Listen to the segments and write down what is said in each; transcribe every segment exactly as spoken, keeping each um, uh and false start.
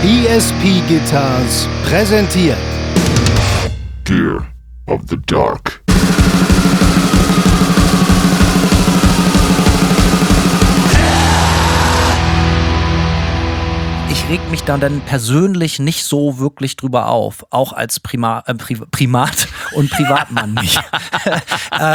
E S P Guitars präsentiert Gear of the Dark. Ich reg mich dann, dann persönlich nicht so wirklich drüber auf, auch als Prima, äh, Pri- Primat und Privatmann nicht. äh,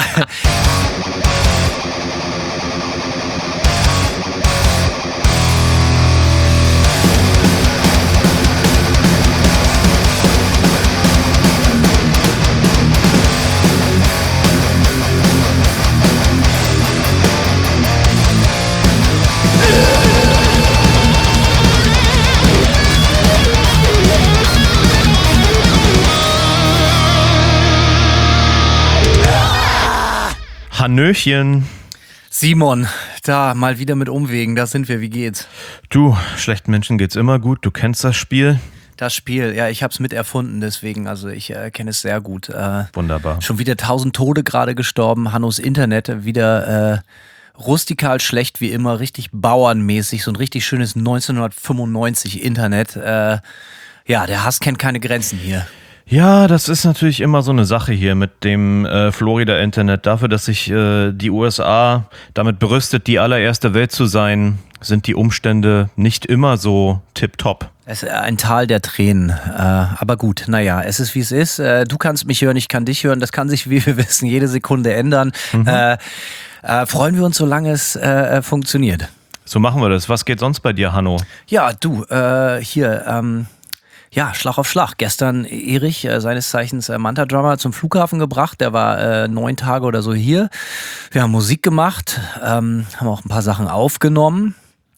Hannöchen. Simon, da mal wieder mit Umwegen, da sind wir, wie geht's? Du, schlechten Menschen geht's immer gut, du kennst das Spiel. Das Spiel, ja, ich hab's miterfunden, deswegen, also ich äh, kenne es sehr gut. Äh, Wunderbar. Schon wieder tausend Tode gerade gestorben, Hannos Internet wieder äh, rustikal schlecht wie immer, richtig bauernmäßig, so ein richtig schönes neunzehnhundertfünfundneunzig Internet. Äh, ja, der Hass kennt keine Grenzen hier. Ja, das ist natürlich immer so eine Sache hier mit dem äh, Florida-Internet. Dafür, dass sich äh, die U S A damit berüstet, die allererste Welt zu sein, sind die Umstände nicht immer so tipptopp. Es ist ein Tal der Tränen, äh, aber gut, naja, es ist wie es ist. Äh, du kannst mich hören, ich kann dich hören, das kann sich, wie wir wissen, jede Sekunde ändern. Mhm. Äh, äh, freuen wir uns, solange es äh, funktioniert. So machen wir das. Was geht sonst bei dir, Hanno? Ja, du, äh, hier, ähm, ja, Schlag auf Schlag. Gestern Erich, äh, seines Zeichens äh, Manta-Drummer, zum Flughafen gebracht. Der war äh, neun Tage oder so hier. Wir haben Musik gemacht, ähm, haben auch ein paar Sachen aufgenommen.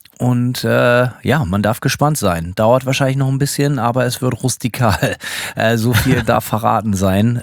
Und äh, ja, man darf gespannt sein. Dauert wahrscheinlich noch ein bisschen, aber es wird rustikal. Äh, so viel darf verraten sein. Äh,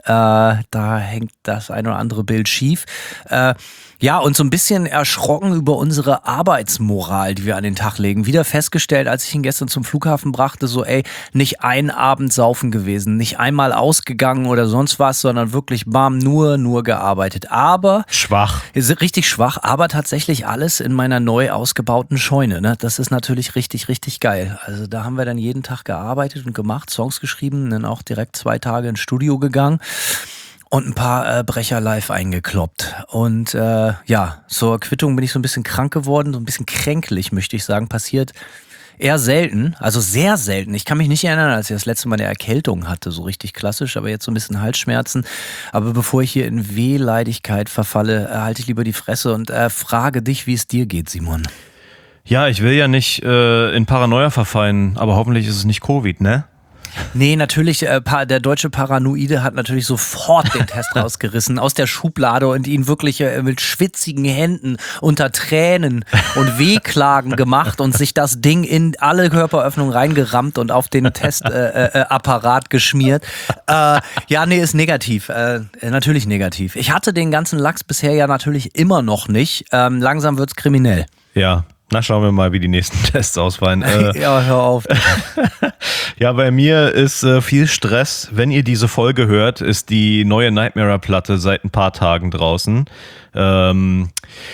da hängt das ein oder andere Bild schief. Äh, ja, und so ein bisschen erschrocken über unsere Arbeitsmoral, die wir an den Tag legen. Wieder festgestellt, als ich ihn gestern zum Flughafen brachte, so ey, nicht ein Abend saufen gewesen, nicht einmal ausgegangen oder sonst was, sondern wirklich bam, nur, nur gearbeitet. Aber... Schwach. Ist richtig schwach, aber tatsächlich alles in meiner neu ausgebauten Scheune. Ne? Das ist natürlich richtig, richtig geil. Also da haben wir dann jeden Tag gearbeitet und gemacht, Songs geschrieben, dann auch direkt zwei Tage ins Studio gegangen. Und ein paar äh, Brecher live eingekloppt. Und äh, ja, zur Quittung bin ich so ein bisschen krank geworden, so ein bisschen kränklich, möchte ich sagen. Passiert eher selten, also sehr selten. Ich kann mich nicht erinnern, als ich das letzte Mal eine Erkältung hatte, so richtig klassisch, aber jetzt so ein bisschen Halsschmerzen. Aber bevor ich hier in Wehleidigkeit verfalle, äh, halte ich lieber die Fresse und äh, frage dich, wie es dir geht, Simon. Ja, ich will ja nicht äh, in Paranoia verfallen, aber hoffentlich ist es nicht Covid, ne? Nee, natürlich, äh, der deutsche Paranoide hat natürlich sofort den Test rausgerissen aus der Schublade und ihn wirklich äh, mit schwitzigen Händen unter Tränen und Wehklagen gemacht und sich das Ding in alle Körperöffnungen reingerammt und auf den Testapparat äh, äh, geschmiert. Äh, ja, nee, ist negativ. Äh, natürlich negativ. Ich hatte den ganzen Lachs bisher ja natürlich immer noch nicht. Ähm, langsam wird's kriminell. Ja. Na, schauen wir mal, wie die nächsten Tests ausfallen. Äh, ja, hör auf. Ja, bei mir ist äh, viel Stress. Wenn ihr diese Folge hört, ist die neue Nightmare-Platte seit ein paar Tagen draußen. Ähm...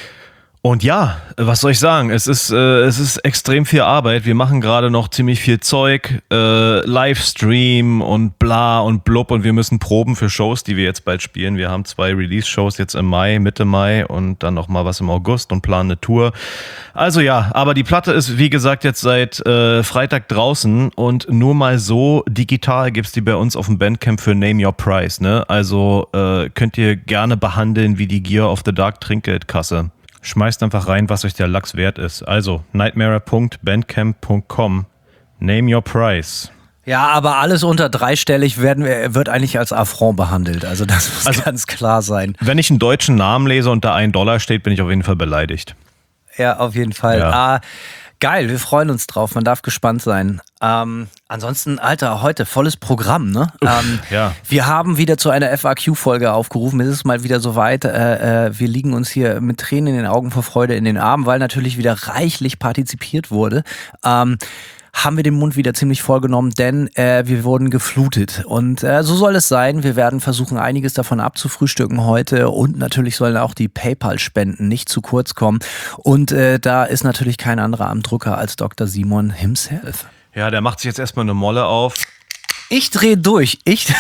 Und ja, was soll ich sagen? Es ist, äh, es ist extrem viel Arbeit. Wir machen gerade noch ziemlich viel Zeug, äh, Livestream und bla und blub und wir müssen proben für Shows, die wir jetzt bald spielen. Wir haben zwei Release-Shows jetzt im Mai, Mitte Mai und dann noch mal was im August und planen eine Tour. Also ja, aber die Platte ist wie gesagt jetzt seit äh, Freitag draußen und nur mal so digital gibt's die bei uns auf dem Bandcamp für Name Your Price. Ne? Also äh, könnt ihr gerne behandeln wie die Gear of the Dark Trinkgeldkasse. Schmeißt einfach rein, was euch der Lachs wert ist. Also nightmare punkt bandcamp punkt com. Name your price. Ja, aber alles unter dreistellig werden, wird eigentlich als Affront behandelt. Also das muss also, ganz klar sein. Wenn ich einen deutschen Namen lese und da ein Dollar steht, bin ich auf jeden Fall beleidigt. Ja, auf jeden Fall. Ja. Ah, geil, wir freuen uns drauf. Man darf gespannt sein. Ähm, ansonsten, Alter, heute volles Programm, ne? Uff, ähm, ja. Wir haben wieder zu einer F A Q-Folge aufgerufen. Es ist mal wieder soweit. Äh, äh, wir liegen uns hier mit Tränen in den Augen vor Freude in den Armen, weil natürlich wieder reichlich partizipiert wurde. Ähm, haben wir den Mund wieder ziemlich vollgenommen, denn äh, wir wurden geflutet. Und äh, so soll es sein. Wir werden versuchen, einiges davon abzufrühstücken heute. Und natürlich sollen auch die PayPal-Spenden nicht zu kurz kommen. Und äh, da ist natürlich kein anderer am Drücker als Doktor Simon himself. Ja, der macht sich jetzt erstmal eine Molle auf. Ich drehe durch. Ich.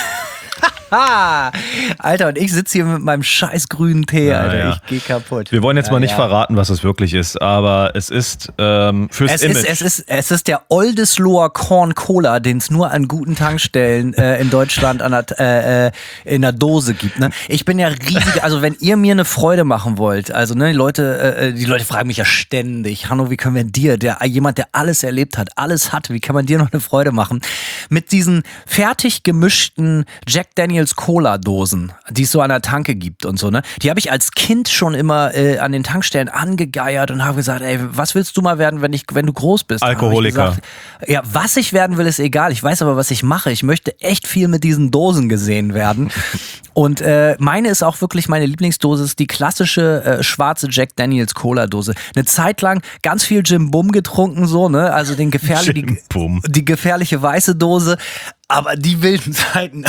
Alter, und ich sitze hier mit meinem scheiß grünen Tee, Ja, Alter. ja. Ich gehe kaputt. Wir wollen jetzt Ja, mal nicht ja. verraten, was es wirklich ist, aber es ist ähm, fürs Es Image. ist, es, ist, es ist der Oldesloher Corn Cola, den es nur an guten Tankstellen äh, in Deutschland an der, äh, äh, in der Dose gibt. Ne? Ich bin ja riesig, also wenn ihr mir eine Freude machen wollt, also ne, die Leute, äh, die Leute fragen mich ja ständig, Hanno, wie können wir dir, der jemand, der alles erlebt hat, alles hat, wie kann man dir noch eine Freude machen? Mit diesen fertig gemischten Jack Daniels Cola Dosen, die es so an der Tanke gibt und so, ne? Die habe ich als Kind schon immer äh, an den Tankstellen angegeiert und habe gesagt, ey, was willst du mal werden, wenn ich, wenn du groß bist? Alkoholiker. Gesagt, ja, was ich werden will, ist egal. Ich weiß aber, was ich mache. Ich möchte echt viel mit diesen Dosen gesehen werden. Und äh, meine ist auch wirklich, meine Lieblingsdose ist die klassische äh, schwarze Jack Daniels Cola Dose. Eine Zeit lang ganz viel Jim Bum getrunken, so, ne? Also den gefährlich, die, Jim Bum. die gefährliche weiße Dose. Aber die wilden Zeiten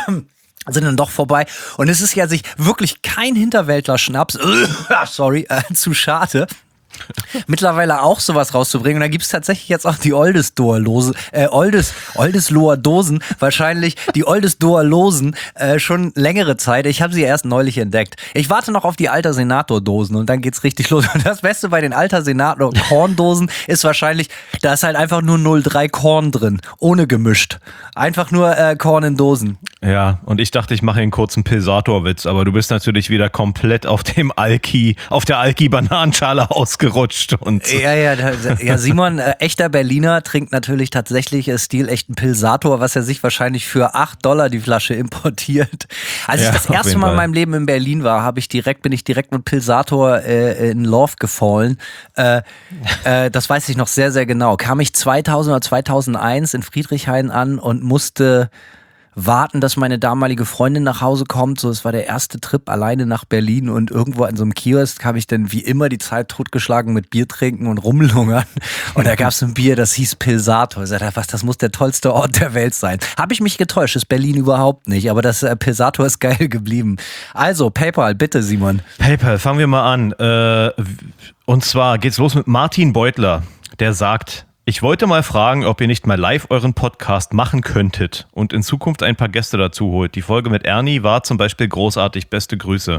sind dann doch vorbei. Und es ist ja sich wirklich kein Hinterwäldler-Schnaps, sorry, äh, zu schade, mittlerweile auch sowas rauszubringen. Und da gibt es tatsächlich jetzt auch die Oldesloher-Lose, äh, Oldes, Oldesloher Dosen, wahrscheinlich die Oldesloher Losen äh, schon längere Zeit. Ich habe sie erst neulich entdeckt. Ich warte noch auf die Alter Senator-Dosen und dann geht's richtig los. Und das Beste bei den Alter Senator-Korn-Dosen ist wahrscheinlich, da ist halt einfach nur null Komma drei Korn drin, ohne gemischt. Einfach nur äh, Korn in Dosen. Ja, und ich dachte, ich mache einen kurzen Pilsator-Witz, aber du bist natürlich wieder komplett auf dem Alki, auf der Alki-Bananenschale ausgerutscht. Und Ja, ja, da, ja, Simon, äh, echter Berliner, trinkt natürlich tatsächlich äh, stilechten Pilsator, was er sich wahrscheinlich für acht Dollar die Flasche importiert. Als Ja, ich das auf erste jeden Mal in Fall. meinem Leben in Berlin war, habe ich direkt, bin ich direkt mit Pilsator äh, in Love gefallen. Äh, äh, das weiß ich noch sehr, sehr genau. Kam ich zweitausend oder zweitausendeins in Friedrichshain an und musste warten, dass meine damalige Freundin nach Hause kommt. So, es war der erste Trip alleine nach Berlin und irgendwo an so einem Kiosk habe ich dann wie immer die Zeit totgeschlagen mit Bier trinken und rumlungern. Und da gab es ein Bier, das hieß Pilsator. Ich sagte, was, das muss der tollste Ort der Welt sein. Habe ich mich getäuscht, ist Berlin überhaupt nicht, aber das äh, Pilsator ist geil geblieben. Also, PayPal, bitte, Simon. PayPal, fangen wir mal an. Äh, und zwar geht's los mit Martin Beutler, der sagt: Ich wollte mal fragen, ob ihr nicht mal live euren Podcast machen könntet und in Zukunft ein paar Gäste dazu holt. Die Folge mit Ernie war zum Beispiel großartig. Beste Grüße.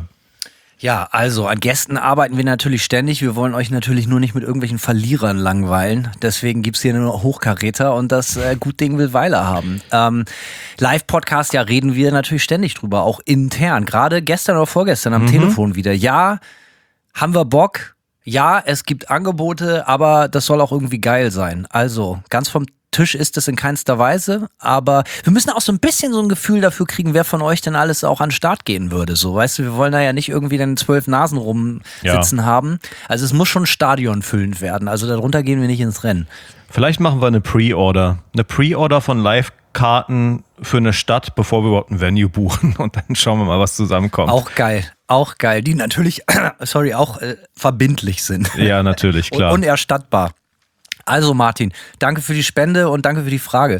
Ja, also an Gästen arbeiten wir natürlich ständig. Wir wollen euch natürlich nur nicht mit irgendwelchen Verlierern langweilen. Deswegen gibt's hier nur Hochkaräter und das äh, gut Ding will Weiler haben. Ähm, Live-Podcast, ja, reden wir natürlich ständig drüber, auch intern. Gerade gestern oder vorgestern am Mhm. Telefon wieder. Ja, haben wir Bock. Ja, es gibt Angebote, aber das soll auch irgendwie geil sein. Also, ganz vom Tisch ist es in keinster Weise, aber wir müssen auch so ein bisschen so ein Gefühl dafür kriegen, wer von euch denn alles auch an den Start gehen würde. So, weißt du, wir wollen da ja nicht irgendwie dann zwölf Nasen rumsitzen Ja. haben. Also es muss schon stadionfüllend werden. Also darunter gehen wir nicht ins Rennen. Vielleicht machen wir eine Pre-Order. Eine Pre-Order von Live-Karten für eine Stadt, bevor wir überhaupt ein Venue buchen. Und dann schauen wir mal, was zusammenkommt. Auch geil, auch geil. Die natürlich, sorry, auch äh, verbindlich sind. Ja, natürlich, klar. Und unerstattbar. Also Martin, danke für die Spende und danke für die Frage.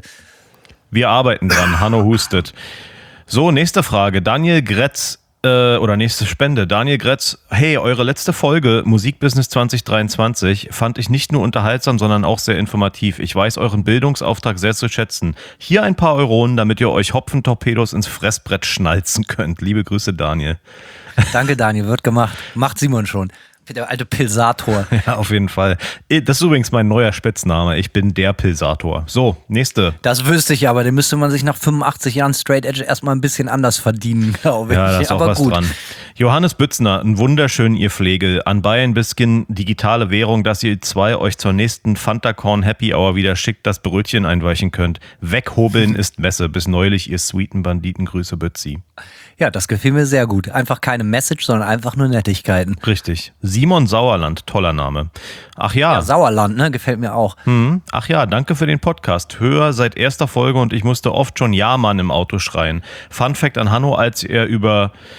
Wir arbeiten dran. Hanno hustet. So, nächste Frage. Daniel Gretz, äh, oder nächste Spende. Daniel Gretz, hey, eure letzte Folge Musikbusiness zwanzig dreiundzwanzig fand ich nicht nur unterhaltsam, sondern auch sehr informativ. Ich weiß euren Bildungsauftrag sehr zu schätzen. Hier ein paar Euronen, damit ihr euch Hopfentorpedos ins Fressbrett schnalzen könnt. Liebe Grüße, Daniel. Danke Daniel, wird gemacht. Macht Simon schon. Der alte Pilsator. Ja, auf jeden Fall. Das ist übrigens mein neuer Spitzname. Ich bin der Pilsator. So, nächste. Das wüsste ich aber, den müsste man sich nach fünfundachtzig Jahren Straight Edge erstmal ein bisschen anders verdienen, glaube ich. Ja, da ist auch aber was gut. dran. Johannes Bützner, ein wunderschön, ihr Flegel. An Bayern bisschen digitale Währung, dass ihr zwei euch zur nächsten Fantacorn Happy Hour wieder schickt das Brötchen einweichen könnt. Weghobeln ist Messe. Bis neulich, ihr sweeten Banditen. Grüße, Bützi. Ja, das gefiel mir sehr gut. Einfach keine Message, sondern einfach nur Nettigkeiten. Richtig. Simon Sauerland, toller Name. Ach ja. Ja, Sauerland, ne? Gefällt mir auch. Hm. Ach ja, danke für den Podcast. Höher seit erster Folge und ich musste oft schon Ja, Mann im Auto schreien. Fun Fact an Hanno, als er über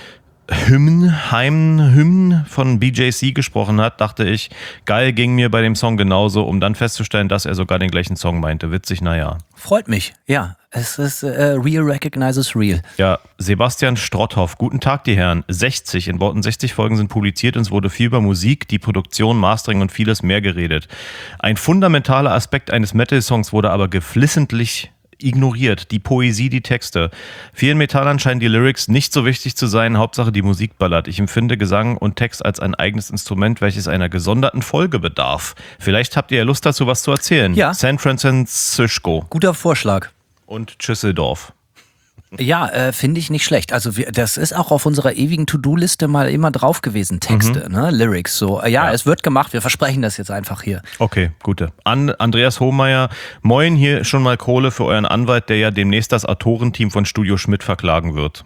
Hymn, Heim, Hymn von B J C gesprochen hat, dachte ich, geil, ging mir bei dem Song genauso, um dann festzustellen, dass er sogar den gleichen Song meinte. Witzig, naja. Freut mich, ja. Es ist äh, real recognizes real. Ja, Sebastian Strotthoff, guten Tag, die Herren. sechzig, in Worten sechzig Folgen sind publiziert und es wurde viel über Musik, die Produktion, Mastering und vieles mehr geredet. Ein fundamentaler Aspekt eines Metal-Songs wurde aber geflissentlich ignoriert, die Poesie, die Texte. Vielen Metallern scheinen die Lyrics nicht so wichtig zu sein, Hauptsache die Musik ballert. Ich empfinde Gesang und Text als ein eigenes Instrument, welches einer gesonderten Folge bedarf. Vielleicht habt ihr ja Lust dazu, was zu erzählen. Ja. San Francisco. Guter Vorschlag. Und Düsseldorf. Ja, äh, finde ich nicht schlecht. Also wir, das ist auch auf unserer ewigen To-Do-Liste mal immer drauf gewesen, Texte, mhm. ne, Lyrics. So, äh, ja, ja, es wird gemacht, wir versprechen das jetzt einfach hier. Okay, gute. An Andreas Hohmeier, moin, hier schon mal Kohle für euren Anwalt, der ja demnächst das Autorenteam von Studio Schmidt verklagen wird.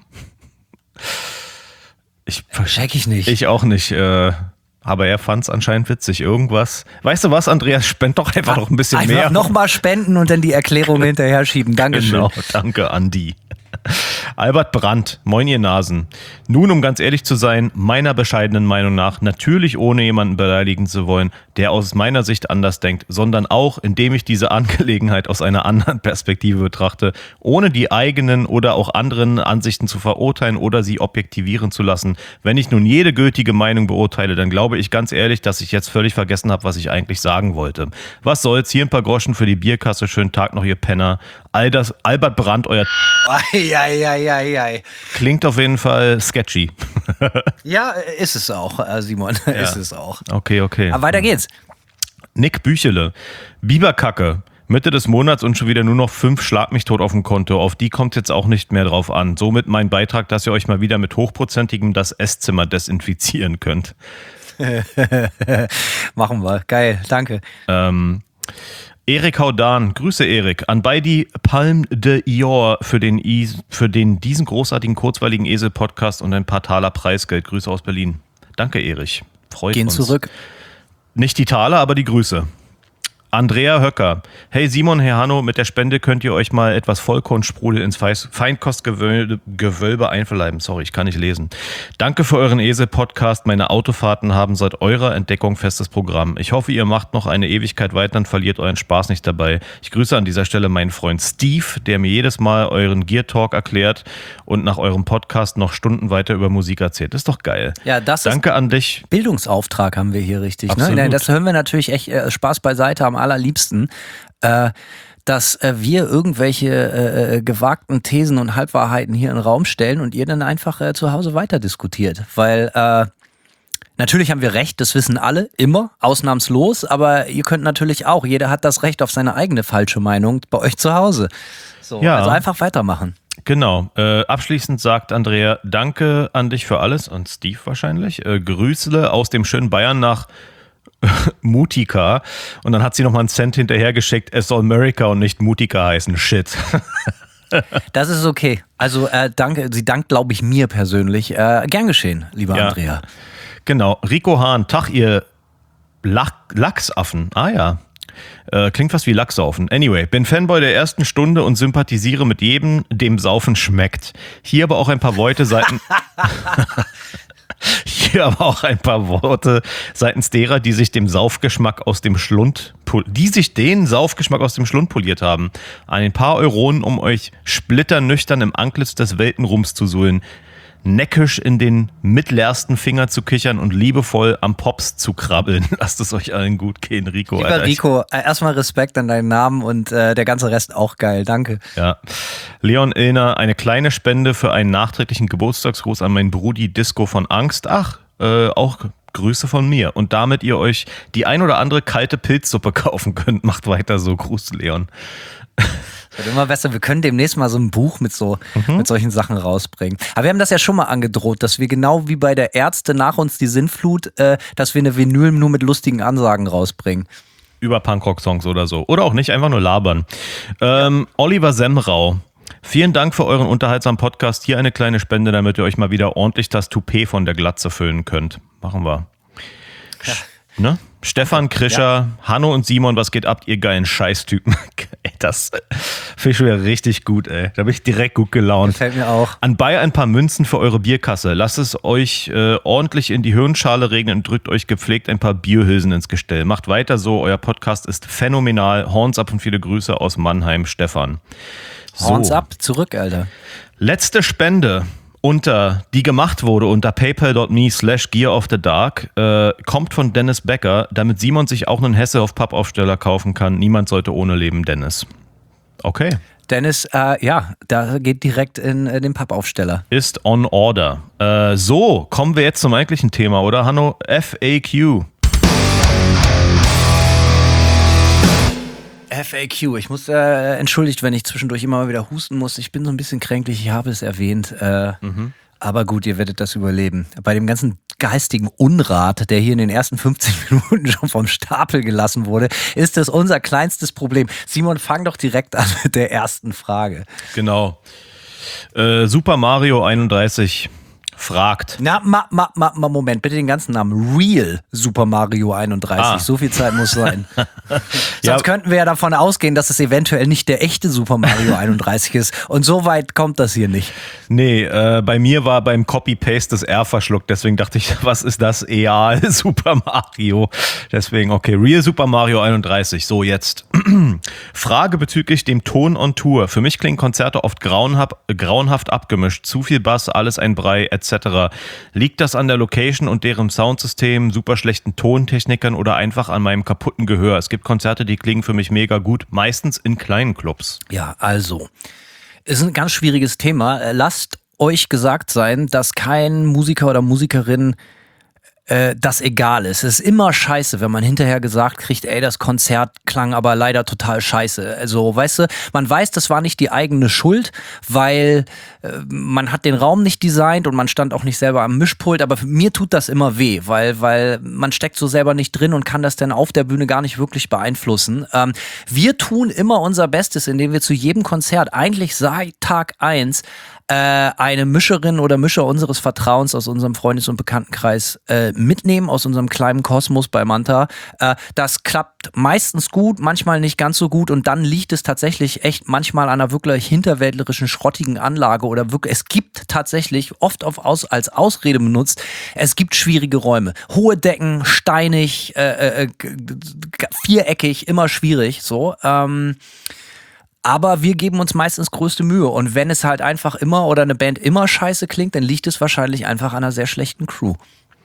Ich check ich nicht. Ich auch nicht, äh, aber er fand es anscheinend witzig. Irgendwas. Weißt du was, Andreas, spend doch einfach noch ein bisschen einfach mehr. Einfach nochmal spenden und dann die Erklärung hinterher schieben. Dankeschön. Genau, danke, Andi. Albert Brandt, moin ihr Nasen. Nun, um ganz ehrlich zu sein, meiner bescheidenen Meinung nach, natürlich ohne jemanden beleidigen zu wollen, der aus meiner Sicht anders denkt, sondern auch, indem ich diese Angelegenheit aus einer anderen Perspektive betrachte, ohne die eigenen oder auch anderen Ansichten zu verurteilen oder sie objektivieren zu lassen. Wenn ich nun jede gültige Meinung beurteile, dann glaube ich ganz ehrlich, dass ich jetzt völlig vergessen habe, was ich eigentlich sagen wollte. Was soll's, hier ein paar Groschen für die Bierkasse, schönen Tag noch, ihr Penner. All das, Albert Brandt, euer Eieieiei. Klingt auf jeden Fall sketchy. Ja, ist es auch, Simon. Ja. Ist es auch. Okay, okay. Aber weiter geht's. Nick Büchele. Biberkacke. Mitte des Monats und schon wieder nur noch fünf Schlag mich tot auf dem Konto. Auf die kommt jetzt auch nicht mehr drauf an. Somit mein Beitrag, dass ihr euch mal wieder mit hochprozentigem das Esszimmer desinfizieren könnt. Machen wir. Geil, danke. Ähm... Erik Haudan, Grüße Erik, an beide Palme de Ior für den, I, für den diesen großartigen kurzweiligen Esel-Podcast und ein paar Taler Preisgeld. Grüße aus Berlin. Danke Erich, freut Gehen uns. Gehen zurück. Nicht die Taler, aber die Grüße. Andrea Höcker. Hey Simon, Herr Hanno, mit der Spende könnt ihr euch mal etwas Vollkornsprudel ins Feinkostgewölbe Gewölbe einverleiben. Sorry, ich kann nicht lesen. Danke für euren Esel-Podcast. Meine Autofahrten haben seit eurer Entdeckung festes Programm. Ich hoffe, ihr macht noch eine Ewigkeit weiter und verliert euren Spaß nicht dabei. Ich grüße an dieser Stelle meinen Freund Steve, der mir jedes Mal euren Gear Talk erklärt und nach eurem Podcast noch Stunden weiter über Musik erzählt. Das ist doch geil. Ja, das Danke ist an dich. Bildungsauftrag haben wir hier richtig. Absolut. Ne? Das hören wir natürlich echt äh, Spaß beiseite am allerliebsten, äh, dass äh, wir irgendwelche äh, gewagten Thesen und Halbwahrheiten hier in den Raum stellen und ihr dann einfach äh, zu Hause weiter diskutiert. Weil äh, natürlich haben wir Recht, das wissen alle, immer, ausnahmslos, aber ihr könnt natürlich auch, jeder hat das Recht auf seine eigene falsche Meinung bei euch zu Hause. So, ja. Also einfach weitermachen. Genau. Äh, abschließend sagt Andrea, danke an dich für alles und Steve wahrscheinlich. Äh, Grüßle aus dem schönen Bayern nach Mutika. Und dann hat sie nochmal einen Cent hinterhergeschickt, es soll America und nicht Mutika heißen. Shit. Das ist okay. Also äh, danke, sie dankt, glaube ich, mir persönlich. Äh, gern geschehen, lieber ja. Andrea. Genau. Rico Hahn, Tag, ihr Lach Lachsaffen. Ah ja. Äh, klingt fast wie Lachsaufen. Anyway, bin Fanboy der ersten Stunde und sympathisiere mit jedem, dem Saufen schmeckt. Hier aber auch ein paar Worte seiten... Hier aber auch ein paar Worte seitens derer, die sich dem Saufgeschmack aus dem Schlund, die sich den Saufgeschmack aus dem Schlund poliert haben. Ein paar Euronen, um euch splitternüchtern im Antlitz des Weltenrums zu suhlen, neckisch in den mittlersten Finger zu kichern und liebevoll am Pops zu krabbeln. Lasst es euch allen gut gehen, Rico. Lieber Alter. Rico, erstmal Respekt an deinen Namen und äh, der ganze Rest auch geil. Danke. Ja. Leon Illner, eine kleine Spende für einen nachträglichen Geburtstagsgruß an meinen Brudi Disco von Angst. Ach, äh, auch Grüße von mir. Und damit ihr euch die ein oder andere kalte Pilzsuppe kaufen könnt, macht weiter so. Gruß, Leon. Wird immer besser. Wir können demnächst mal so ein Buch mit so mhm. mit solchen Sachen rausbringen. Aber wir haben das ja schon mal angedroht, dass wir genau wie bei der Ärzte nach uns die Sinnflut, äh, dass wir eine Vinyl nur mit lustigen Ansagen rausbringen. Über Punkrock-Songs oder so. Oder auch nicht, einfach nur labern. Ähm, ja. Oliver Semrau. Vielen Dank für euren unterhaltsamen Podcast. Hier eine kleine Spende, damit ihr euch mal wieder ordentlich das Toupet von der Glatze füllen könnt. Machen wir. Ja. Ne? Stefan Krischer, ja. Hanno und Simon, was geht ab, ihr geilen Scheißtypen? Ey, Das finde ich schon wieder richtig gut, ey. Da bin ich direkt gut gelaunt. Gefällt mir auch. Anbei ein paar Münzen für eure Bierkasse. Lasst es euch äh, ordentlich in die Hirnschale regnen und drückt euch gepflegt ein paar Bierhülsen ins Gestell. Macht weiter so, euer Podcast ist phänomenal. Horns ab und viele Grüße aus Mannheim, Stefan. So. Horns ab, zurück, Alter. Letzte Spende. Unter, die gemacht wurde unter paypal.me slash gear of the dark, äh, kommt von Dennis Becker, damit Simon sich auch einen Hesse auf Pappaufsteller kaufen kann. Niemand sollte ohne leben, Dennis. Okay. Dennis, äh, ja, da geht direkt in, in den Pappaufsteller. Ist on order. Äh, so, kommen wir jetzt zum eigentlichen Thema, oder Hanno? F A Q. F A Q. Ich muss, äh, entschuldigt, wenn ich zwischendurch immer mal wieder husten muss. Ich bin so ein bisschen kränklich, ich habe es erwähnt. Äh, mhm. Aber gut, ihr werdet das überleben. Bei dem ganzen geistigen Unrat, der hier in den ersten fünfzehn Minuten schon vom Stapel gelassen wurde, ist das unser kleinstes Problem. Simon, fang doch direkt an mit der ersten Frage. Genau. Äh, Super Mario einunddreißig fragt. Na, ma, ma, ma, ma, Moment, bitte den ganzen Namen. Real Super Mario einunddreißig. Ah. So viel Zeit muss sein. Sonst ja. könnten wir ja davon ausgehen, dass es eventuell nicht der echte Super Mario einunddreißig ist. Und so weit kommt das hier nicht. Nee, äh, bei mir war beim Copy-Paste das R verschluckt. Deswegen dachte ich, was ist das? Eal Super Mario. Deswegen, okay, Real Super Mario einunddreißig. So, jetzt. Frage bezüglich dem Ton on Tour. Für mich klingen Konzerte oft grauenhaft, grauenhaft abgemischt. Zu viel Bass, alles ein Brei, et cetera. Liegt das an der Location und deren Soundsystem, super schlechten Tontechnikern oder einfach an meinem kaputten Gehör? Es gibt Konzerte, die klingen für mich mega gut, meistens in kleinen Clubs. Ja, also, ist ein ganz schwieriges Thema. Lasst euch gesagt sein, dass kein Musiker oder Musikerin äh, das egal ist. Es ist immer scheiße, wenn man hinterher gesagt kriegt, ey, das Konzert klang aber leider total scheiße. Also, weißt du, man weiß, das war nicht die eigene Schuld, weil äh, man hat den Raum nicht designt und man stand auch nicht selber am Mischpult, aber mir tut das immer weh, weil, weil man steckt so selber nicht drin und kann das dann auf der Bühne gar nicht wirklich beeinflussen. Ähm, wir tun immer unser Bestes, indem wir zu jedem Konzert, eigentlich seit Tag eins, eine Mischerin oder Mischer unseres Vertrauens aus unserem Freundes- und Bekanntenkreis äh, mitnehmen, aus unserem kleinen Kosmos bei Manta. Äh, das klappt meistens gut, manchmal nicht ganz so gut und dann liegt es tatsächlich echt manchmal an einer wirklich hinterwäldlerischen, schrottigen Anlage oder wirklich, es gibt tatsächlich, oft auf aus, als Ausrede benutzt, es gibt schwierige Räume. Hohe Decken, steinig, äh, äh, viereckig, immer schwierig, so. Ähm, Aber wir geben uns meistens größte Mühe. Und wenn es halt einfach immer oder eine Band immer scheiße klingt, dann liegt es wahrscheinlich einfach an einer sehr schlechten Crew.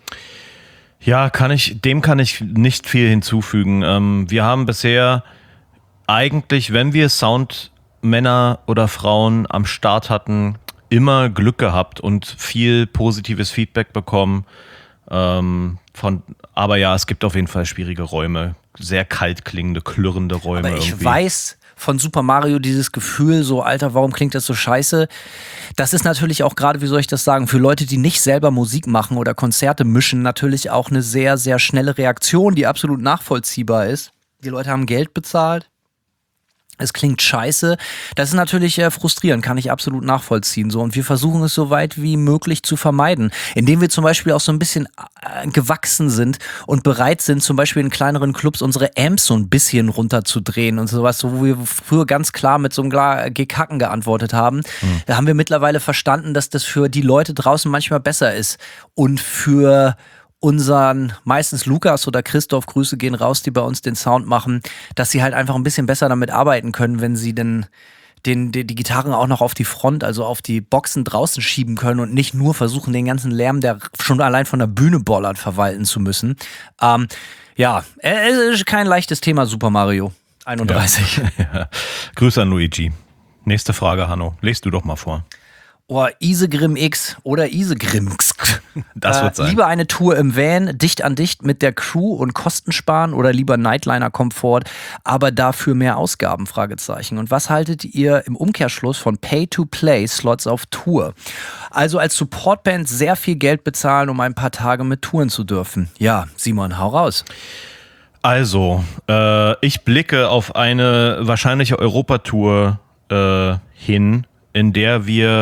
Ja, kann ich, dem kann ich nicht viel hinzufügen. Ähm, wir haben bisher eigentlich, wenn wir Soundmänner oder Frauen am Start hatten, immer Glück gehabt und viel positives Feedback bekommen. Ähm, von, aber ja, es gibt auf jeden Fall schwierige Räume. Sehr kalt klingende, klirrende Räume. Aber ich irgendwie. weiß von Super Mario dieses Gefühl, so, Alter, warum klingt das so scheiße? Das ist natürlich auch gerade, wie soll ich das sagen, für Leute, die nicht selber Musik machen oder Konzerte mischen, natürlich auch eine sehr, sehr schnelle Reaktion, die absolut nachvollziehbar ist. Die Leute haben Geld bezahlt. Es klingt scheiße. Das ist natürlich äh, frustrierend, kann ich absolut nachvollziehen. So. Und wir versuchen es so weit wie möglich zu vermeiden, indem wir zum Beispiel auch so ein bisschen äh, gewachsen sind und bereit sind, zum Beispiel in kleineren Clubs unsere Amps so ein bisschen runterzudrehen und sowas, so, wo wir früher ganz klar mit so einem Gekacken geantwortet haben. Mhm. Da haben wir mittlerweile verstanden, dass das für die Leute draußen manchmal besser ist. Und für unseren, meistens Lukas oder Christoph, Grüße gehen raus, die bei uns den Sound machen, dass sie halt einfach ein bisschen besser damit arbeiten können, wenn sie den, den, die, die Gitarren auch noch auf die Front, also auf die Boxen draußen schieben können und nicht nur versuchen, den ganzen Lärm, der schon allein von der Bühne bollert, verwalten zu müssen. Ähm, ja, es ist kein leichtes Thema, Super Mario einunddreißig. Ja. Ja. Grüße an Luigi. Nächste Frage, Hanno. Lest du doch mal vor. Oh, Isegrim X oder Isegrimx. Das wird sein. Äh, lieber eine Tour im Van, dicht an dicht mit der Crew und Kosten sparen oder lieber Nightliner-Komfort, aber dafür mehr Ausgaben, Fragezeichen. Und was haltet ihr im Umkehrschluss von Pay-to-Play-Slots auf Tour? Also als Supportband sehr viel Geld bezahlen, um ein paar Tage mit touren zu dürfen. Ja, Simon, hau raus. Also, äh, ich blicke auf eine wahrscheinliche Europatour äh, hin, in der wir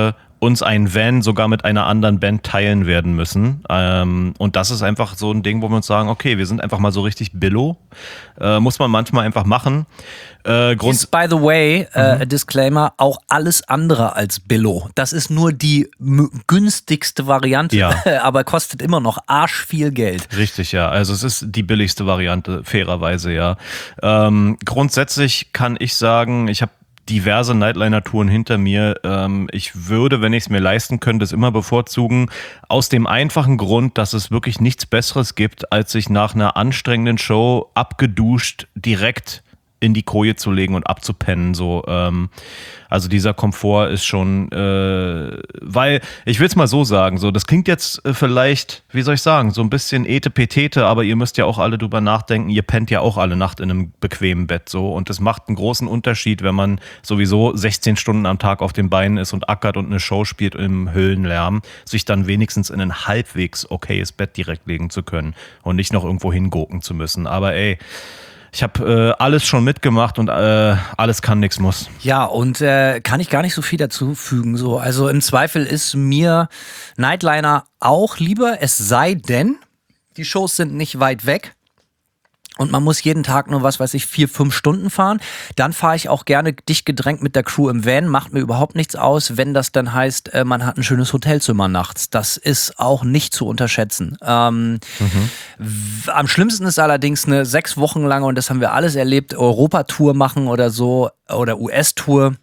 uns ein Van sogar mit einer anderen Band teilen werden müssen. Ähm, und das ist einfach so ein Ding, wo wir uns sagen, okay, wir sind einfach mal so richtig Billo. Äh, muss man manchmal einfach machen. Äh, Grund- ist, by the way, äh, mhm. Disclaimer, auch alles andere als Billo. Das ist nur die m- günstigste Variante, ja. aber kostet immer noch arsch viel Geld. Richtig, ja. Also es ist die billigste Variante, fairerweise, ja. Ähm, grundsätzlich kann ich sagen, ich habe diverse Nightliner-Touren hinter mir. Ähm, ich würde, wenn ich es mir leisten könnte, es immer bevorzugen. Aus dem einfachen Grund, dass es wirklich nichts Besseres gibt, als sich nach einer anstrengenden Show abgeduscht direkt in die Koje zu legen und abzupennen. So, ähm, also dieser Komfort ist schon, äh, weil, ich will es mal so sagen, so, das klingt jetzt äh, vielleicht, wie soll ich sagen, so ein bisschen etepetete, aber ihr müsst ja auch alle drüber nachdenken, ihr pennt ja auch alle Nacht in einem bequemen Bett so und das macht einen großen Unterschied, wenn man sowieso sechzehn Stunden am Tag auf den Beinen ist und ackert und eine Show spielt im Höllenlärm, sich dann wenigstens in ein halbwegs okayes Bett direkt legen zu können und nicht noch irgendwo hingucken zu müssen. Aber ey, ich habe äh, alles schon mitgemacht und äh, alles kann, nix muss. Ja, und äh, kann ich gar nicht so viel dazu fügen. So. Also im Zweifel ist mir Nightliner auch lieber, es sei denn, die Shows sind nicht weit weg. Und man muss jeden Tag nur, was weiß ich, vier, fünf Stunden fahren. Dann fahre ich auch gerne dicht gedrängt mit der Crew im Van. Macht mir überhaupt nichts aus, wenn das dann heißt, äh, man hat ein schönes Hotelzimmer nachts. Das ist auch nicht zu unterschätzen. Ähm, mhm. w- am schlimmsten ist allerdings eine sechs Wochen lange, und das haben wir alles erlebt, Europatour machen oder so, oder U S-Tour.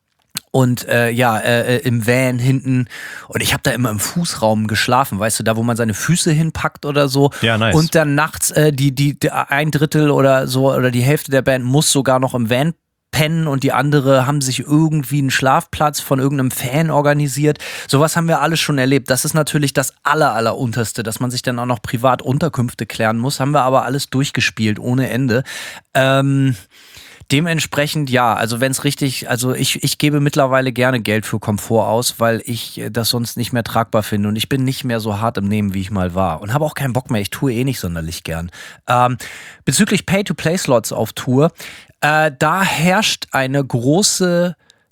Und äh, ja, äh, im Van hinten. Und ich habe da immer im Fußraum geschlafen, weißt du, da wo man seine Füße hinpackt oder so. Ja, nice. Und dann nachts äh, die, die, die ein Drittel oder so oder die Hälfte der Band muss sogar noch im Van pennen und die andere haben sich irgendwie einen Schlafplatz von irgendeinem Fan organisiert. Sowas haben wir alles schon erlebt. Das ist natürlich das aller, aller Unterste, dass man sich dann auch noch privat Unterkünfte klären muss. Haben wir aber alles durchgespielt, ohne Ende. Ähm... Dementsprechend, ja, also wenn es richtig, also ich, ich gebe mittlerweile gerne Geld für Komfort aus, weil ich das sonst nicht mehr tragbar finde und ich bin nicht mehr so hart im Nehmen, wie ich mal war und habe auch keinen Bock mehr, ich tue eh nicht sonderlich gern. Ähm, bezüglich Pay-to-Play-Slots auf Tour, äh, da herrscht eine große,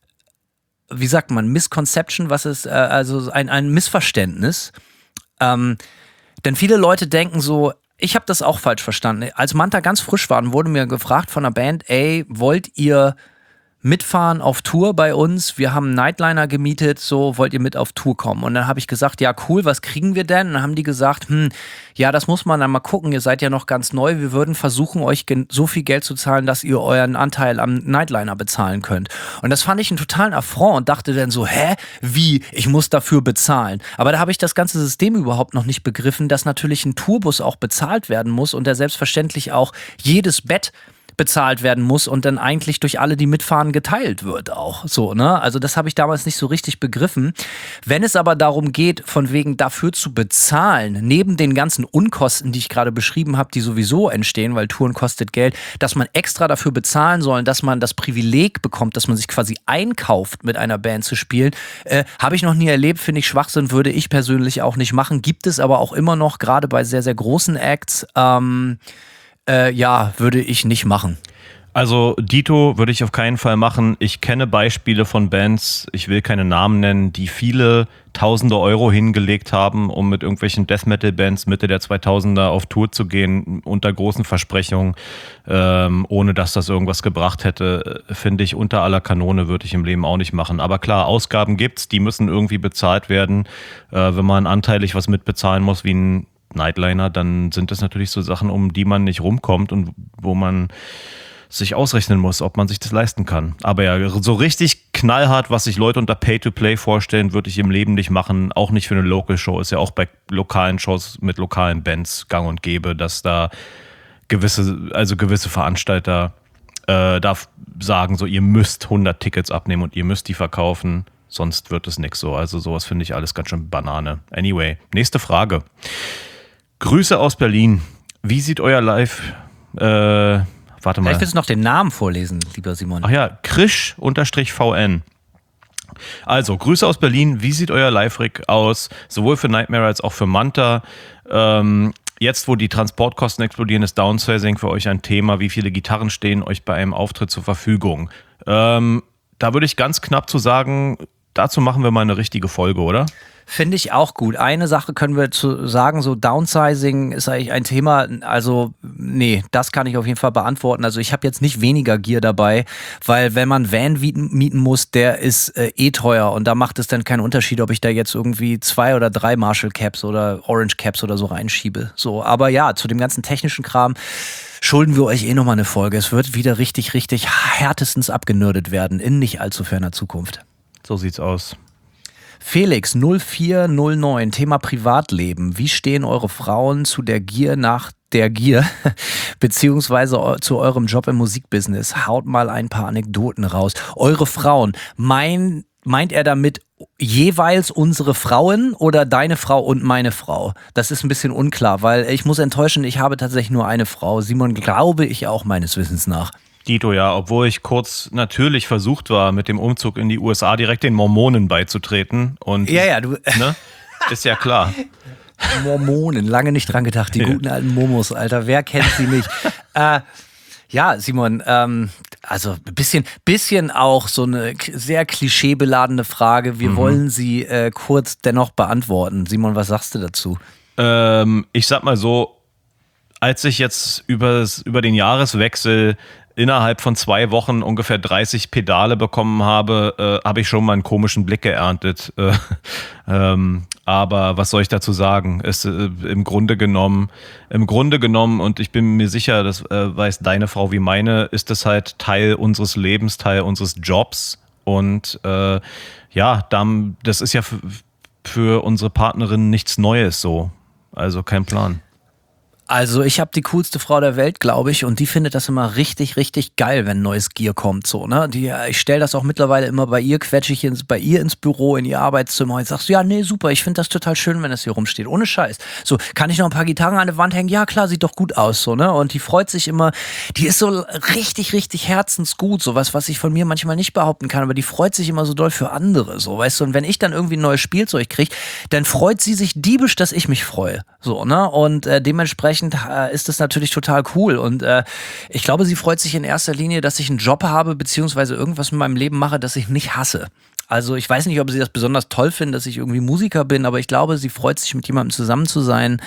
wie sagt man, Misconception, was ist, äh, also ein, ein Missverständnis, ähm, denn viele Leute denken so, ich habe das auch falsch verstanden. Als Manta ganz frisch waren, wurde mir gefragt von der Band, ey, wollt ihr mitfahren auf Tour bei uns? Wir haben einen Nightliner gemietet, so wollt ihr mit auf Tour kommen? Und dann habe ich gesagt, ja cool, was kriegen wir denn? Und dann haben die gesagt, hm, ja, das muss man dann mal gucken, ihr seid ja noch ganz neu, wir würden versuchen, euch gen- so viel Geld zu zahlen, dass ihr euren Anteil am Nightliner bezahlen könnt. Und das fand ich einen totalen Affront und dachte dann so, hä, wie, ich muss dafür bezahlen? Aber da habe ich das ganze System überhaupt noch nicht begriffen, dass natürlich ein Tourbus auch bezahlt werden muss und der selbstverständlich auch jedes Bett bezahlt werden muss und dann eigentlich durch alle, die mitfahren, geteilt wird auch. So, ne? Also das habe ich damals nicht so richtig begriffen. Wenn es aber darum geht, von wegen dafür zu bezahlen, neben den ganzen Unkosten, die ich gerade beschrieben habe, die sowieso entstehen, weil Touren kostet Geld, dass man extra dafür bezahlen soll, dass man das Privileg bekommt, dass man sich quasi einkauft, mit einer Band zu spielen, äh, habe ich noch nie erlebt, finde ich Schwachsinn, würde ich persönlich auch nicht machen. Gibt es aber auch immer noch, gerade bei sehr, sehr großen Acts, ähm, Äh, ja, würde ich nicht machen. Also Dito würde ich auf keinen Fall machen. Ich kenne Beispiele von Bands, ich will keine Namen nennen, die viele tausende Euro hingelegt haben, um mit irgendwelchen Death-Metal-Bands Mitte der zweitausender auf Tour zu gehen, unter großen Versprechungen, ähm, ohne dass das irgendwas gebracht hätte. Finde ich, unter aller Kanone würde ich im Leben auch nicht machen. Aber klar, Ausgaben gibt's, die müssen irgendwie bezahlt werden. Äh, wenn man anteilig was mitbezahlen muss, wie ein Nightliner, dann sind das natürlich so Sachen, um die man nicht rumkommt und wo man sich ausrechnen muss, ob man sich das leisten kann. Aber ja, so richtig knallhart, was sich Leute unter Pay-to-Play vorstellen, würde ich im Leben nicht machen. Auch nicht für eine Local-Show. Ist ja auch bei lokalen Shows mit lokalen Bands gang und gäbe, dass da gewisse, also gewisse Veranstalter äh, da sagen, so ihr müsst hundert Tickets abnehmen und ihr müsst die verkaufen, sonst wird es nix so. Also sowas finde ich alles ganz schön Banane. Anyway, nächste Frage. Grüße aus Berlin. Wie sieht euer Live... Äh, warte mal. Vielleicht willst du noch den Namen vorlesen, lieber Simon. Ach ja, Krisch-V N. Also, Grüße aus Berlin. Wie sieht euer Live-Rig aus? Sowohl für Nightmare als auch für Manta. Ähm, jetzt, wo die Transportkosten explodieren, ist Downsizing für euch ein Thema. Wie viele Gitarren stehen euch bei einem Auftritt zur Verfügung? Ähm, da würde ich ganz knapp zu sagen, dazu machen wir mal eine richtige Folge, oder? Finde ich auch gut. Eine Sache können wir zu sagen, so Downsizing ist eigentlich ein Thema, also nee, das kann ich auf jeden Fall beantworten. Also ich habe jetzt nicht weniger Gear dabei, weil wenn man Van mieten muss, der ist äh, eh teuer und da macht es dann keinen Unterschied, ob ich da jetzt irgendwie zwei oder drei Marshall Caps oder Orange Caps oder so reinschiebe. So, aber ja, zu dem ganzen technischen Kram schulden wir euch eh nochmal eine Folge. Es wird wieder richtig, richtig härtestens abgenördet werden in nicht allzu ferner Zukunft. So sieht's aus. Felix null vier null neun, Thema Privatleben. Wie stehen eure Frauen zu der Gier nach der Gier, beziehungsweise zu eurem Job im Musikbusiness? Haut mal ein paar Anekdoten raus. Eure Frauen, mein, meint er damit jeweils unsere Frauen oder deine Frau und meine Frau? Das ist ein bisschen unklar, weil ich muss enttäuschen, ich habe tatsächlich nur eine Frau. Simon, glaube ich auch meines Wissens nach. Dito, ja, obwohl ich kurz natürlich versucht war, mit dem Umzug in die U S A direkt den Mormonen beizutreten. Und, ja, ja, du. Ne? Ist ja klar. Mormonen, lange nicht dran gedacht, die ja. guten alten Momos, Alter, wer kennt sie nicht? äh, ja, Simon, ähm, also ein bisschen, bisschen auch so eine sehr klischeebeladene Frage. Wir mhm. wollen sie äh, kurz dennoch beantworten. Simon, was sagst du dazu? Ähm, ich sag mal so, als ich jetzt übers, über den Jahreswechsel innerhalb von zwei Wochen ungefähr dreißig Pedale bekommen habe, äh, habe ich schon mal einen komischen Blick geerntet. Äh, ähm, aber was soll ich dazu sagen? Ist äh, im Grunde genommen, im Grunde genommen, und ich bin mir sicher, das äh, weiß deine Frau wie meine, ist das halt Teil unseres Lebens, Teil unseres Jobs. Und äh, ja, dann, das ist ja f- für unsere Partnerin nichts Neues so. Also kein Plan. Also ich habe die coolste Frau der Welt, glaube ich, und die findet das immer richtig, richtig geil, wenn neues Gear kommt. So, ne? Die, ich stelle das auch mittlerweile immer bei ihr, quetsche ich ins, bei ihr ins Büro, in ihr Arbeitszimmer und sagst, ja, nee, super, ich finde das total schön, wenn das hier rumsteht. Ohne Scheiß. So, kann ich noch ein paar Gitarren an der Wand hängen? Ja, klar, sieht doch gut aus. So, ne? Und die freut sich immer, die ist so richtig, richtig herzensgut, sowas, was ich von mir manchmal nicht behaupten kann, aber die freut sich immer so doll für andere, so, weißt du, und wenn ich dann irgendwie ein neues Spielzeug kriege, dann freut sie sich diebisch, dass ich mich freue. So, ne? Und äh, dementsprechend ist das natürlich total cool und äh, ich glaube, sie freut sich in erster Linie, dass ich einen Job habe, beziehungsweise irgendwas mit meinem Leben mache, das ich nicht hasse. Also ich weiß nicht, ob sie das besonders toll finden, dass ich irgendwie Musiker bin, aber ich glaube, sie freut sich, mit jemandem zusammen zu sein,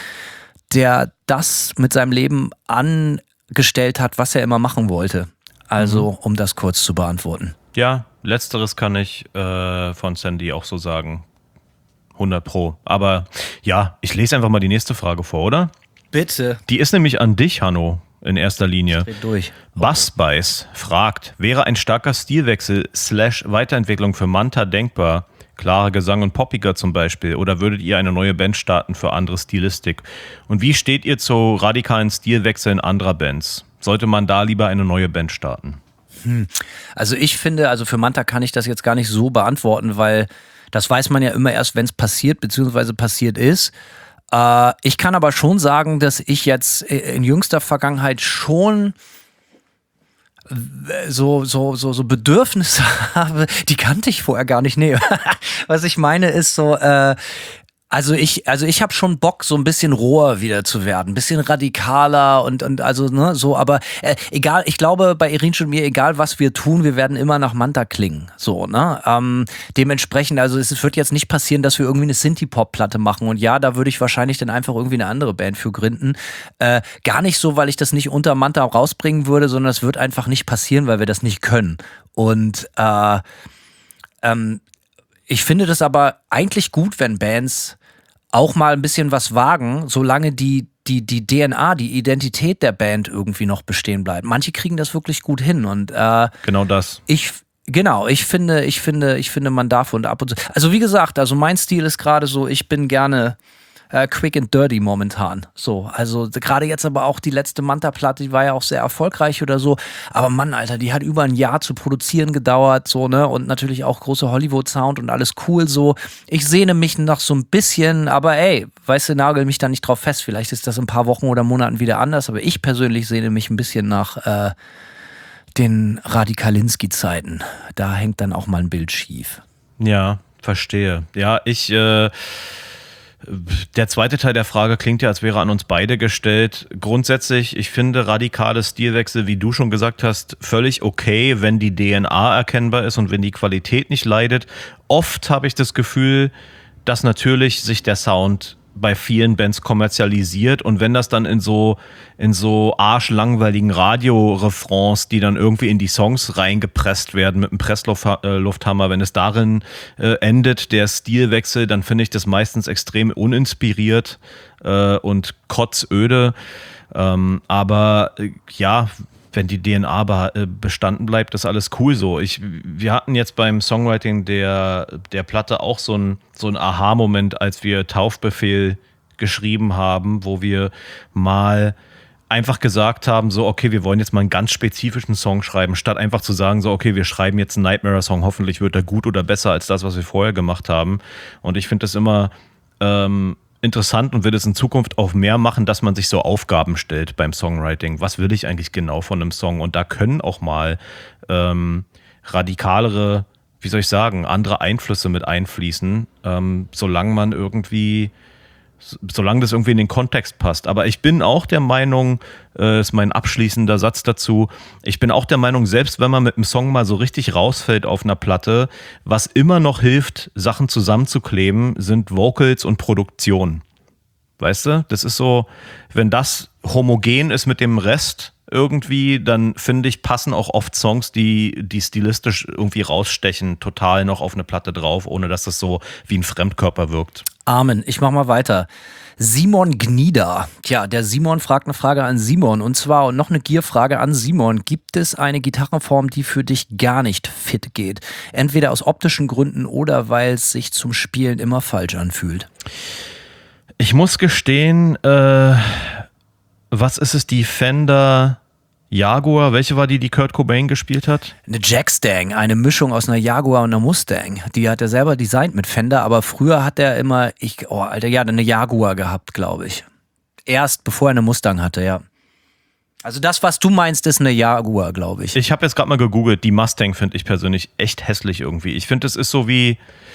der das mit seinem Leben angestellt hat, was er immer machen wollte. Also, um das kurz zu beantworten. Ja, letzteres kann ich äh, von Sandy auch so sagen. hundert Pro. Aber ja, ich lese einfach mal die nächste Frage vor, oder? Bitte. Die ist nämlich an dich, Hanno, in erster Linie. Dreh durch. Bassbeiß fragt, wäre ein starker Stilwechsel slash Weiterentwicklung für Manta denkbar? Klarer Gesang und poppiger zum Beispiel. Oder würdet ihr eine neue Band starten für andere Stilistik? Und wie steht ihr zu radikalen Stilwechseln anderer Bands? Sollte man da lieber eine neue Band starten? Hm. Also ich finde, also für Manta kann ich das jetzt gar nicht so beantworten, weil das weiß man ja immer erst, wenn es passiert, beziehungsweise passiert ist. Äh, ich kann aber schon sagen, dass ich jetzt in jüngster Vergangenheit schon so, so, so, so Bedürfnisse habe, die kannte ich vorher gar nicht. Nee, was ich meine ist so, äh, Also ich, also ich habe schon Bock, so ein bisschen roher wieder zu werden, ein bisschen radikaler und und also ne so, aber äh, egal, ich glaube bei Irinsch und mir, egal was wir tun, wir werden immer nach Manta klingen, so ne. Ähm, dementsprechend, also es wird jetzt nicht passieren, dass wir irgendwie eine Synthie-Pop-Platte machen und ja, da würde ich wahrscheinlich dann einfach irgendwie eine andere Band für gründen. Äh, gar nicht so, weil ich das nicht unter Manta rausbringen würde, sondern es wird einfach nicht passieren, weil wir das nicht können und äh, ähm, ich finde das aber eigentlich gut, wenn Bands auch mal ein bisschen was wagen, solange die, die, die D N A, die Identität der Band irgendwie noch bestehen bleibt. Manche kriegen das wirklich gut hin und äh, genau das. Ich genau, ich finde, ich finde, ich finde, man darf und ab und zu. Also wie gesagt, also mein Stil ist gerade so, ich bin gerne äh, quick and dirty momentan. So, also gerade jetzt aber auch die letzte Manta-Platte, die war ja auch sehr erfolgreich oder so. Aber Mann, Alter, die hat über ein Jahr zu produzieren gedauert, so, ne? Und natürlich auch große Hollywood-Sound und alles cool so. Ich sehne mich noch so ein bisschen, aber ey, weißt du, nagel mich da nicht drauf fest. Vielleicht ist das in ein paar Wochen oder Monaten wieder anders, aber ich persönlich sehne mich ein bisschen nach äh, den Radikalinski-Zeiten. Da hängt dann auch mal ein Bild schief. Ja, verstehe. Ja, ich, äh, Der zweite Teil der Frage klingt ja, als wäre an uns beide gestellt. Grundsätzlich, ich finde radikale Stilwechsel, wie du schon gesagt hast, völlig okay, wenn die D N A erkennbar ist und wenn die Qualität nicht leidet. Oft habe ich das Gefühl, dass natürlich sich der Sound bei vielen Bands kommerzialisiert und wenn das dann in so in so arschlangweiligen Radio-Refrains, die dann irgendwie in die Songs reingepresst werden mit einem Presslufthammer, wenn es darin äh, endet, der Stilwechsel, dann finde ich das meistens extrem uninspiriert äh, und kotzöde. Ähm, aber äh, ja, wenn die D N A be- bestanden bleibt, ist alles cool so. Ich, wir hatten jetzt beim Songwriting der, der Platte auch so ein, so ein Aha-Moment, als wir Taufbefehl geschrieben haben, wo wir mal einfach gesagt haben, so okay, wir wollen jetzt mal einen ganz spezifischen Song schreiben, statt einfach zu sagen, so okay, wir schreiben jetzt einen Nightmare-Song, hoffentlich wird er gut oder besser als das, was wir vorher gemacht haben. Und ich finde das immer ähm, interessant und will es in Zukunft auch mehr machen, dass man sich so Aufgaben stellt beim Songwriting. Was will ich eigentlich genau von einem Song? Und da können auch mal ähm, radikalere, wie soll ich sagen, andere Einflüsse mit einfließen, ähm, solange man irgendwie, solange das irgendwie in den Kontext passt. Aber ich bin auch der Meinung, äh, ist mein abschließender Satz dazu, ich bin auch der Meinung, selbst wenn man mit einem Song mal so richtig rausfällt auf einer Platte, was immer noch hilft, Sachen zusammenzukleben, sind Vocals und Produktion. Weißt du, das ist so, wenn das homogen ist mit dem Rest irgendwie, dann finde ich, passen auch oft Songs, die, die stilistisch irgendwie rausstechen, total noch auf eine Platte drauf, ohne dass das so wie ein Fremdkörper wirkt. Amen. Ich mach mal weiter. Simon Gnieder. Tja, der Simon fragt eine Frage an Simon und zwar und noch eine Gierfrage an Simon. Gibt es eine Gitarrenform, die für dich gar nicht fit geht? Entweder aus optischen Gründen oder weil es sich zum Spielen immer falsch anfühlt. Ich muss gestehen, äh, was ist es, die Fender Jaguar? Welche war die, die Kurt Cobain gespielt hat? Eine Jackstang, eine Mischung aus einer Jaguar und einer Mustang. Die hat er selber designt mit Fender, aber früher hat er immer, ich, oh Alter, ja, eine Jaguar gehabt, glaube ich. Erst bevor er eine Mustang hatte, ja. Also das, was du meinst, ist eine Jaguar, glaube ich. Ich habe jetzt gerade mal gegoogelt, die Mustang finde ich persönlich echt hässlich irgendwie. Ich finde, es ist so wie,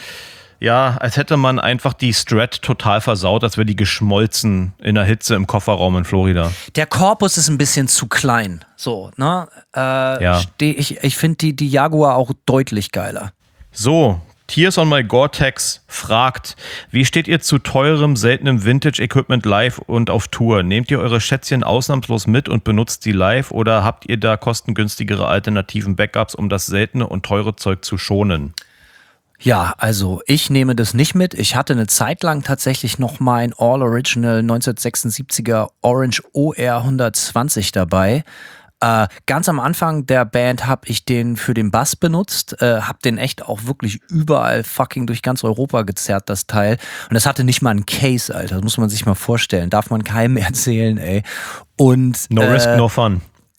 ja, als hätte man einfach die Strat total versaut, als wäre die geschmolzen in der Hitze im Kofferraum in Florida. Der Korpus ist ein bisschen zu klein, so, ne? Äh, ja. Ich, ich finde die, die Jaguar auch deutlich geiler. So, Tears on My Gore-Tex fragt, wie steht ihr zu teurem, seltenem Vintage-Equipment live und auf Tour? Nehmt ihr eure Schätzchen ausnahmslos mit und benutzt sie live oder habt ihr da kostengünstigere alternativen Backups, um das seltene und teure Zeug zu schonen? Ja, also ich nehme das nicht mit. Ich hatte eine Zeit lang tatsächlich noch mein All-Original neunzehnhundertsechsundsiebziger Orange O R hundertzwanzig dabei. Äh, ganz am Anfang der Band habe ich den für den Bass benutzt, äh, habe den echt auch wirklich überall fucking durch ganz Europa gezerrt, das Teil. Und das hatte nicht mal einen Case, Alter. Das muss man sich mal vorstellen. Darf man keinem erzählen, ey. Und, no äh, risk, no fun.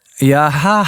Ja,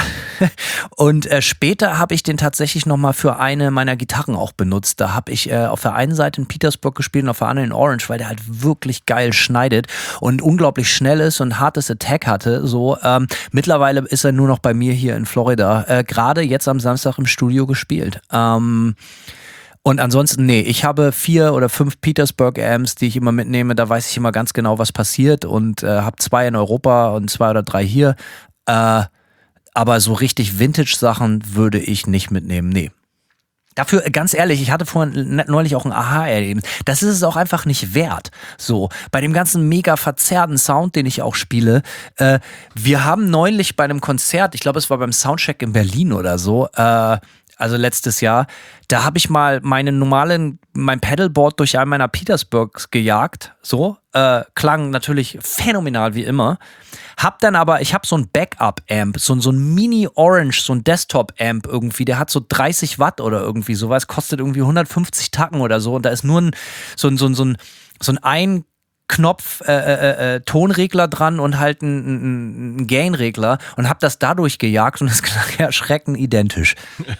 und äh, später habe ich den tatsächlich nochmal für eine meiner Gitarren auch benutzt. Da habe ich äh, auf der einen Seite in Petersburg gespielt und auf der anderen in Orange, weil der halt wirklich geil schneidet und unglaublich schnell ist und hartes Attack hatte. So, ähm, mittlerweile ist er nur noch bei mir hier in Florida. Äh, Gerade jetzt am Samstag im Studio gespielt. Ähm, Und ansonsten, nee, ich habe vier oder fünf Petersburg-Amps, die ich immer mitnehme. Da weiß ich immer ganz genau, was passiert und äh, habe zwei in Europa und zwei oder drei hier. Äh, aber so richtig Vintage-Sachen würde ich nicht mitnehmen, nee. Dafür, ganz ehrlich, ich hatte vorhin neulich auch ein Aha-Erlebnis. Das ist es auch einfach nicht wert. So, bei dem ganzen mega verzerrten Sound, den ich auch spiele. Äh, wir haben neulich bei einem Konzert, ich glaube, es war beim Soundcheck in Berlin oder so, äh, also letztes Jahr, da habe ich mal meinen normalen, mein Pedalboard durch einen meiner Petersburgs gejagt. So, äh, klang natürlich phänomenal wie immer. Hab dann aber, ich habe so ein Backup-Amp, so, so ein Mini-Orange, so ein Desktop-Amp irgendwie, der hat so dreißig Watt oder irgendwie sowas, kostet irgendwie hundertfünfzig Tacken oder so und da ist nur ein, so ein, so ein, so ein, so ein ein Knopf, äh, äh, äh, Tonregler dran und halt ein, ein, ein Gain-Regler und hab das dadurch gejagt und es klang erschreckend identisch.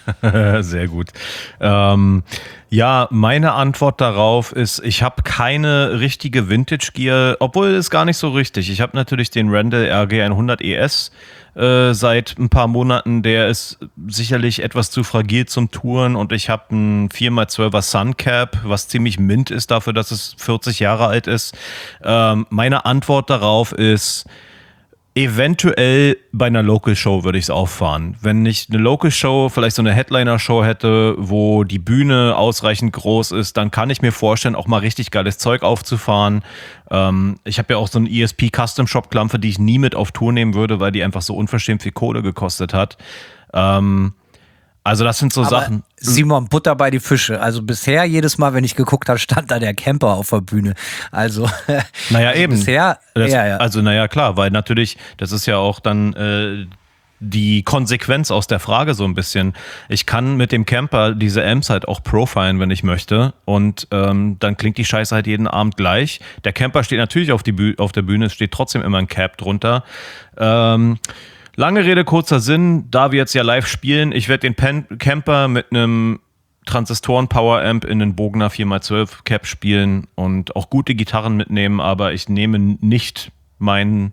Sehr gut. Ähm, ja, meine Antwort darauf ist, ich habe keine richtige Vintage-Gear, obwohl es gar nicht so richtig. Ich habe natürlich den Randall R G hundert E S äh, seit ein paar Monaten, der ist sicherlich etwas zu fragil zum Touren und ich habe ein vier mal zwölfer Suncap, was ziemlich mint ist dafür, dass es vierzig Jahre alt ist. Ähm, meine Antwort darauf ist, eventuell bei einer Local Show würde ich es auffahren. Wenn ich eine Local Show, vielleicht so eine Headliner-Show hätte, wo die Bühne ausreichend groß ist, dann kann ich mir vorstellen, auch mal richtig geiles Zeug aufzufahren. Ähm, ich habe ja auch so eine E S P Custom Shop Klampfe, die ich nie mit auf Tour nehmen würde, weil die einfach so unverschämt viel Kohle gekostet hat. Ähm, Also das sind so Aber Sachen. Simon, Butter bei die Fische. Also bisher, jedes Mal, wenn ich geguckt habe, stand da der Camper auf der Bühne. Also, Naja, also eben. bisher, das, ja, ja. Also, naja, klar, weil natürlich, das ist ja auch dann äh, die Konsequenz aus der Frage so ein bisschen. Ich kann mit dem Camper diese Amps halt auch profilen, wenn ich möchte. Und ähm, dann klingt die Scheiße halt jeden Abend gleich. Der Camper steht natürlich auf, die Büh- auf der Bühne, es steht trotzdem immer ein Cap drunter. Ähm, Lange Rede, kurzer Sinn, da wir jetzt ja live spielen, ich werde den Pen- Camper mit einem Transistoren-Power-Amp in den Bogner vier mal zwölf Cap spielen und auch gute Gitarren mitnehmen, aber ich nehme nicht mein,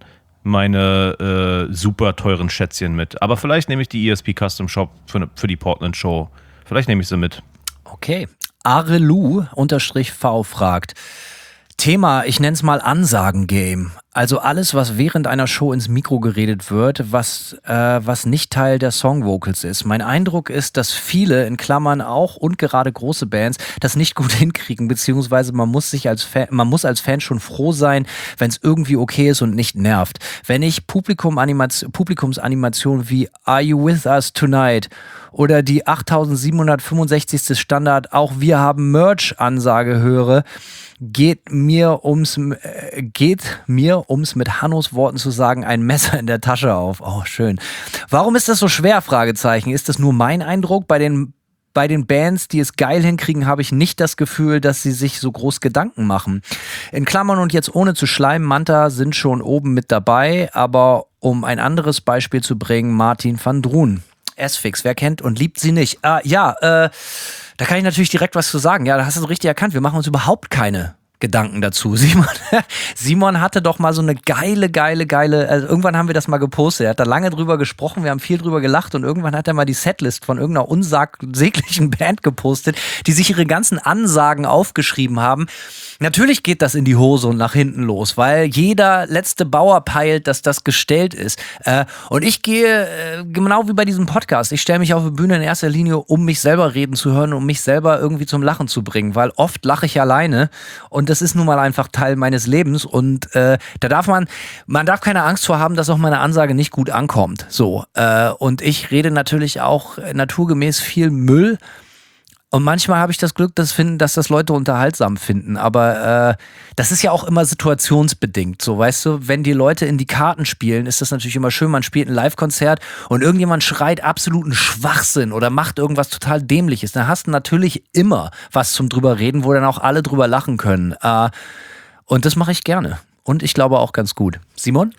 meine äh, super teuren Schätzchen mit. Aber vielleicht nehme ich die E S P Custom Shop für, für die Portland Show. Vielleicht nehme ich sie mit. Okay. Arelu unterstrich V fragt, Thema, ich nenne es mal Ansagen-Game. Also alles, was während einer Show ins Mikro geredet wird, was, äh, was nicht Teil der Songvocals ist. Mein Eindruck ist, dass viele, in Klammern auch und gerade große Bands, das nicht gut hinkriegen, beziehungsweise man muss sich als Fan, man muss als Fan schon froh sein, wenn es irgendwie okay ist und nicht nervt. Wenn ich Publikum-Animation, Publikumsanimation wie Are You With Us Tonight oder die achttausendsiebenhundertfünfundsechzigste Standard Auch Wir haben Merch-Ansage höre, geht mir ums äh, geht mir ums mit Hannos Worten zu sagen ein Messer in der Tasche auf. Oh, schön. Warum ist das so schwer? Fragezeichen. Ist das nur mein Eindruck? Bei den bei den Bands, die es geil hinkriegen, habe ich nicht das Gefühl, dass sie sich so groß Gedanken machen. In Klammern und jetzt ohne zu schleimen, Manta sind schon oben mit dabei, aber um ein anderes Beispiel zu bringen, Martin van Droen. S-Fix, wer kennt und liebt sie nicht? Ah, ja, äh, da kann ich natürlich direkt was zu sagen. Ja, da hast du so richtig erkannt. Wir machen uns überhaupt keine Gedanken dazu. Simon, Simon hatte doch mal so eine geile, geile, geile, also irgendwann haben wir das mal gepostet. Er hat da lange drüber gesprochen, wir haben viel drüber gelacht und irgendwann hat er mal die Setlist von irgendeiner unsäglichen Band gepostet, die sich ihre ganzen Ansagen aufgeschrieben haben. Natürlich geht das in die Hose und nach hinten los, weil jeder letzte Bauer peilt, dass das gestellt ist. Äh, und ich gehe, äh, genau wie bei diesem Podcast, ich stelle mich auf die Bühne in erster Linie, um mich selber reden zu hören, um mich selber irgendwie zum Lachen zu bringen, weil oft lache ich alleine und das ist nun mal einfach Teil meines Lebens und äh, da darf man, man darf keine Angst vor haben, dass auch meine Ansage nicht gut ankommt. So, äh, und ich rede natürlich auch naturgemäß viel Müll. Und manchmal habe ich das Glück, dass, finden, dass das Leute unterhaltsam finden. Aber äh, das ist ja auch immer situationsbedingt. So, weißt du, wenn die Leute in die Karten spielen, ist das natürlich immer schön. Man spielt ein Live-Konzert und irgendjemand schreit absoluten Schwachsinn oder macht irgendwas total Dämliches. Dann hast du natürlich immer was zum drüber reden, wo dann auch alle drüber lachen können. Äh, und das mache ich gerne. Und ich glaube auch ganz gut. Simon?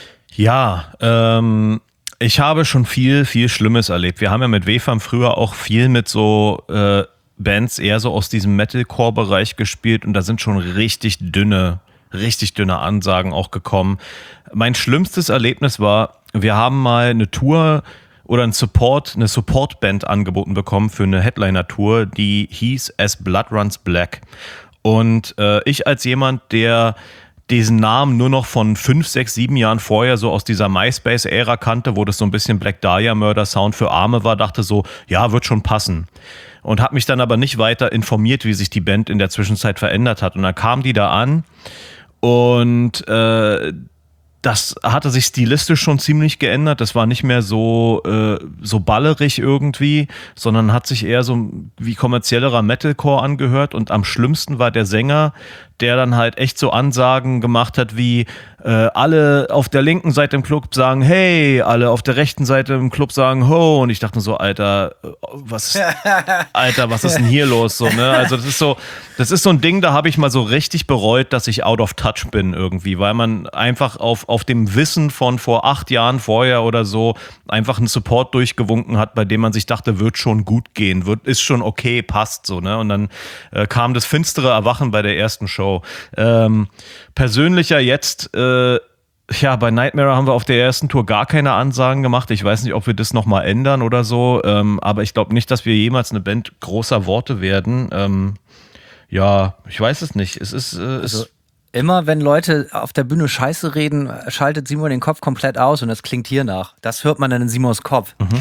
Ja, ähm... ich habe schon viel, viel Schlimmes erlebt. Wir haben ja mit W F A M früher auch viel mit so äh, Bands eher so aus diesem Metalcore-Bereich gespielt und da sind schon richtig dünne, richtig dünne Ansagen auch gekommen. Mein schlimmstes Erlebnis war, wir haben mal eine Tour oder ein Support, eine Support-Band angeboten bekommen für eine Headliner-Tour, die hieß As Blood Runs Black. Und äh, ich als jemand, der diesen Namen nur noch von fünf, sechs, sieben Jahren vorher so aus dieser MySpace-Ära kannte, wo das so ein bisschen Black Dahlia-Murder-Sound für Arme war, dachte so, ja, wird schon passen. Und habe mich dann aber nicht weiter informiert, wie sich die Band in der Zwischenzeit verändert hat. Und dann kam die da an und äh, das hatte sich stilistisch schon ziemlich geändert. Das war nicht mehr so, äh, so ballerig irgendwie, sondern hat sich eher so wie kommerziellerer Metalcore angehört. Und am schlimmsten war der Sänger, der dann halt echt so Ansagen gemacht hat wie äh, alle auf der linken Seite im Club sagen hey, alle auf der rechten Seite im Club sagen ho. Und ich dachte so, Alter, was, Alter, was ist denn hier los? So, ne? Also das ist so, das ist so ein Ding, da habe ich mal so richtig bereut, dass ich out of touch bin irgendwie, weil man einfach auf, auf dem Wissen von vor acht Jahren vorher oder so einfach einen Support durchgewunken hat, bei dem man sich dachte, wird schon gut gehen, wird, ist schon okay, passt so, ne? Und dann äh, kam das finstere Erwachen bei der ersten Show. Ähm, persönlicher jetzt, äh, Ja, bei Nightmare haben wir auf der ersten Tour gar keine Ansagen gemacht. Ich weiß nicht, ob wir das nochmal ändern oder so. Ähm, aber ich glaube nicht, dass wir jemals eine Band großer Worte werden. Ähm, ja, ich weiß es nicht. Es ist... Äh, Also es immer wenn Leute auf der Bühne Scheiße reden, schaltet Simon den Kopf komplett aus und das klingt hier nach. Das hört man dann in Simons Kopf. Mhm.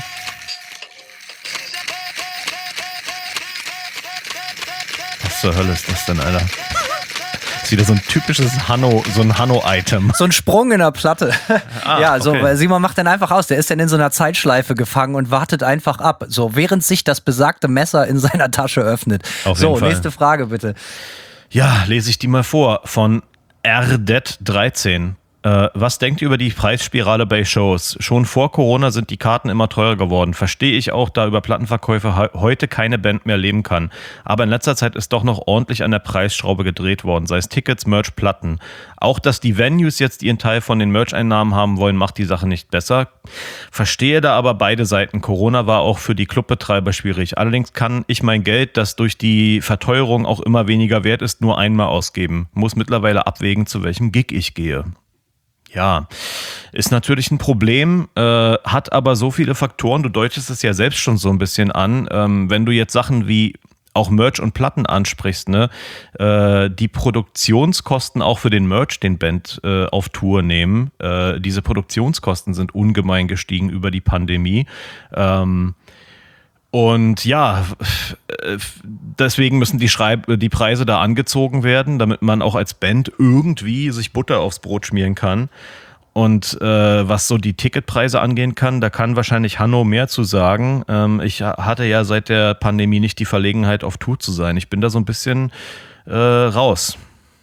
Was zur Hölle ist das denn, Alter? Das ist wieder so ein typisches Hanno, so ein Hanno-Item. So ein Sprung in der Platte. Ah, ja, so, okay. weil Simon macht dann einfach aus. Der ist dann in so einer Zeitschleife gefangen und wartet einfach ab. So, während sich das besagte Messer in seiner Tasche öffnet. Auf so, jeden Fall. nächste Frage bitte. Ja, lese ich die mal vor. Von R D E T dreizehn. Äh, was denkt ihr über die Preisspirale bei Shows? Schon vor Corona sind die Karten immer teurer geworden. Verstehe ich auch, da über Plattenverkäufe he- heute keine Band mehr leben kann. Aber in letzter Zeit ist doch noch ordentlich an der Preisschraube gedreht worden. Sei es Tickets, Merch, Platten. Auch, dass die Venues jetzt ihren Teil von den Merch-Einnahmen haben wollen, macht die Sache nicht besser. Verstehe da aber beide Seiten. Corona war auch für die Clubbetreiber schwierig. Allerdings kann ich mein Geld, das durch die Verteuerung auch immer weniger wert ist, nur einmal ausgeben. Muss mittlerweile abwägen, zu welchem Gig ich gehe. Ja, ist natürlich ein Problem, äh, hat aber so viele Faktoren, du deutest es ja selbst schon so ein bisschen an, ähm, wenn du jetzt Sachen wie auch Merch und Platten ansprichst, ne, äh, die Produktionskosten auch für den Merch, den Band äh, auf Tour nehmen, äh, diese Produktionskosten sind ungemein gestiegen über die Pandemie. Ähm, Und ja, deswegen müssen die, Schreib- die Preise da angezogen werden, damit man auch als Band irgendwie sich Butter aufs Brot schmieren kann. Und äh, was so die Ticketpreise angehen kann, da kann wahrscheinlich Hanno mehr zu sagen. Ähm, ich hatte ja seit der Pandemie nicht die Verlegenheit, auf Tour zu sein. Ich bin da so ein bisschen äh, raus.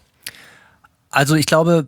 Also ich glaube,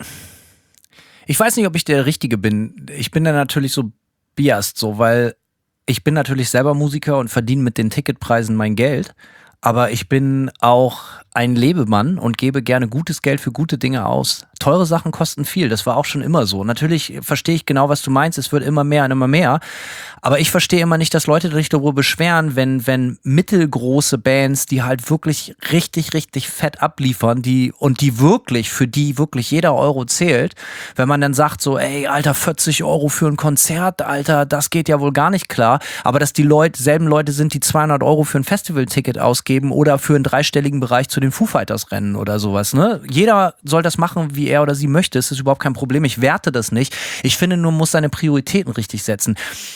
ich weiß nicht, ob ich der Richtige bin. Ich bin da natürlich so biased, so, weil ich bin natürlich selber Musiker und verdiene mit den Ticketpreisen mein Geld, aber ich bin auch ein Lebemann und gebe gerne gutes Geld für gute Dinge aus. Teure Sachen kosten viel, das war auch schon immer so. Natürlich verstehe ich genau, was du meinst, es wird immer mehr und immer mehr, aber ich verstehe immer nicht, dass Leute sich darüber beschweren, wenn, wenn mittelgroße Bands, die halt wirklich richtig, richtig fett abliefern, die und die wirklich, für die wirklich jeder Euro zählt, wenn man dann sagt so, ey, Alter, vierzig Euro für ein Konzert, Alter, das geht ja wohl gar nicht klar, aber dass die Leute, selben Leute sind, die zweihundert Euro für ein Festivalticket ausgeben oder für einen dreistelligen Bereich zu den Foo Fighters rennen oder sowas, ne? Jeder soll das machen, wie er oder sie möchte, es ist überhaupt kein Problem, ich werte das nicht. Ich finde nur, man muss seine Prioritäten richtig setzen.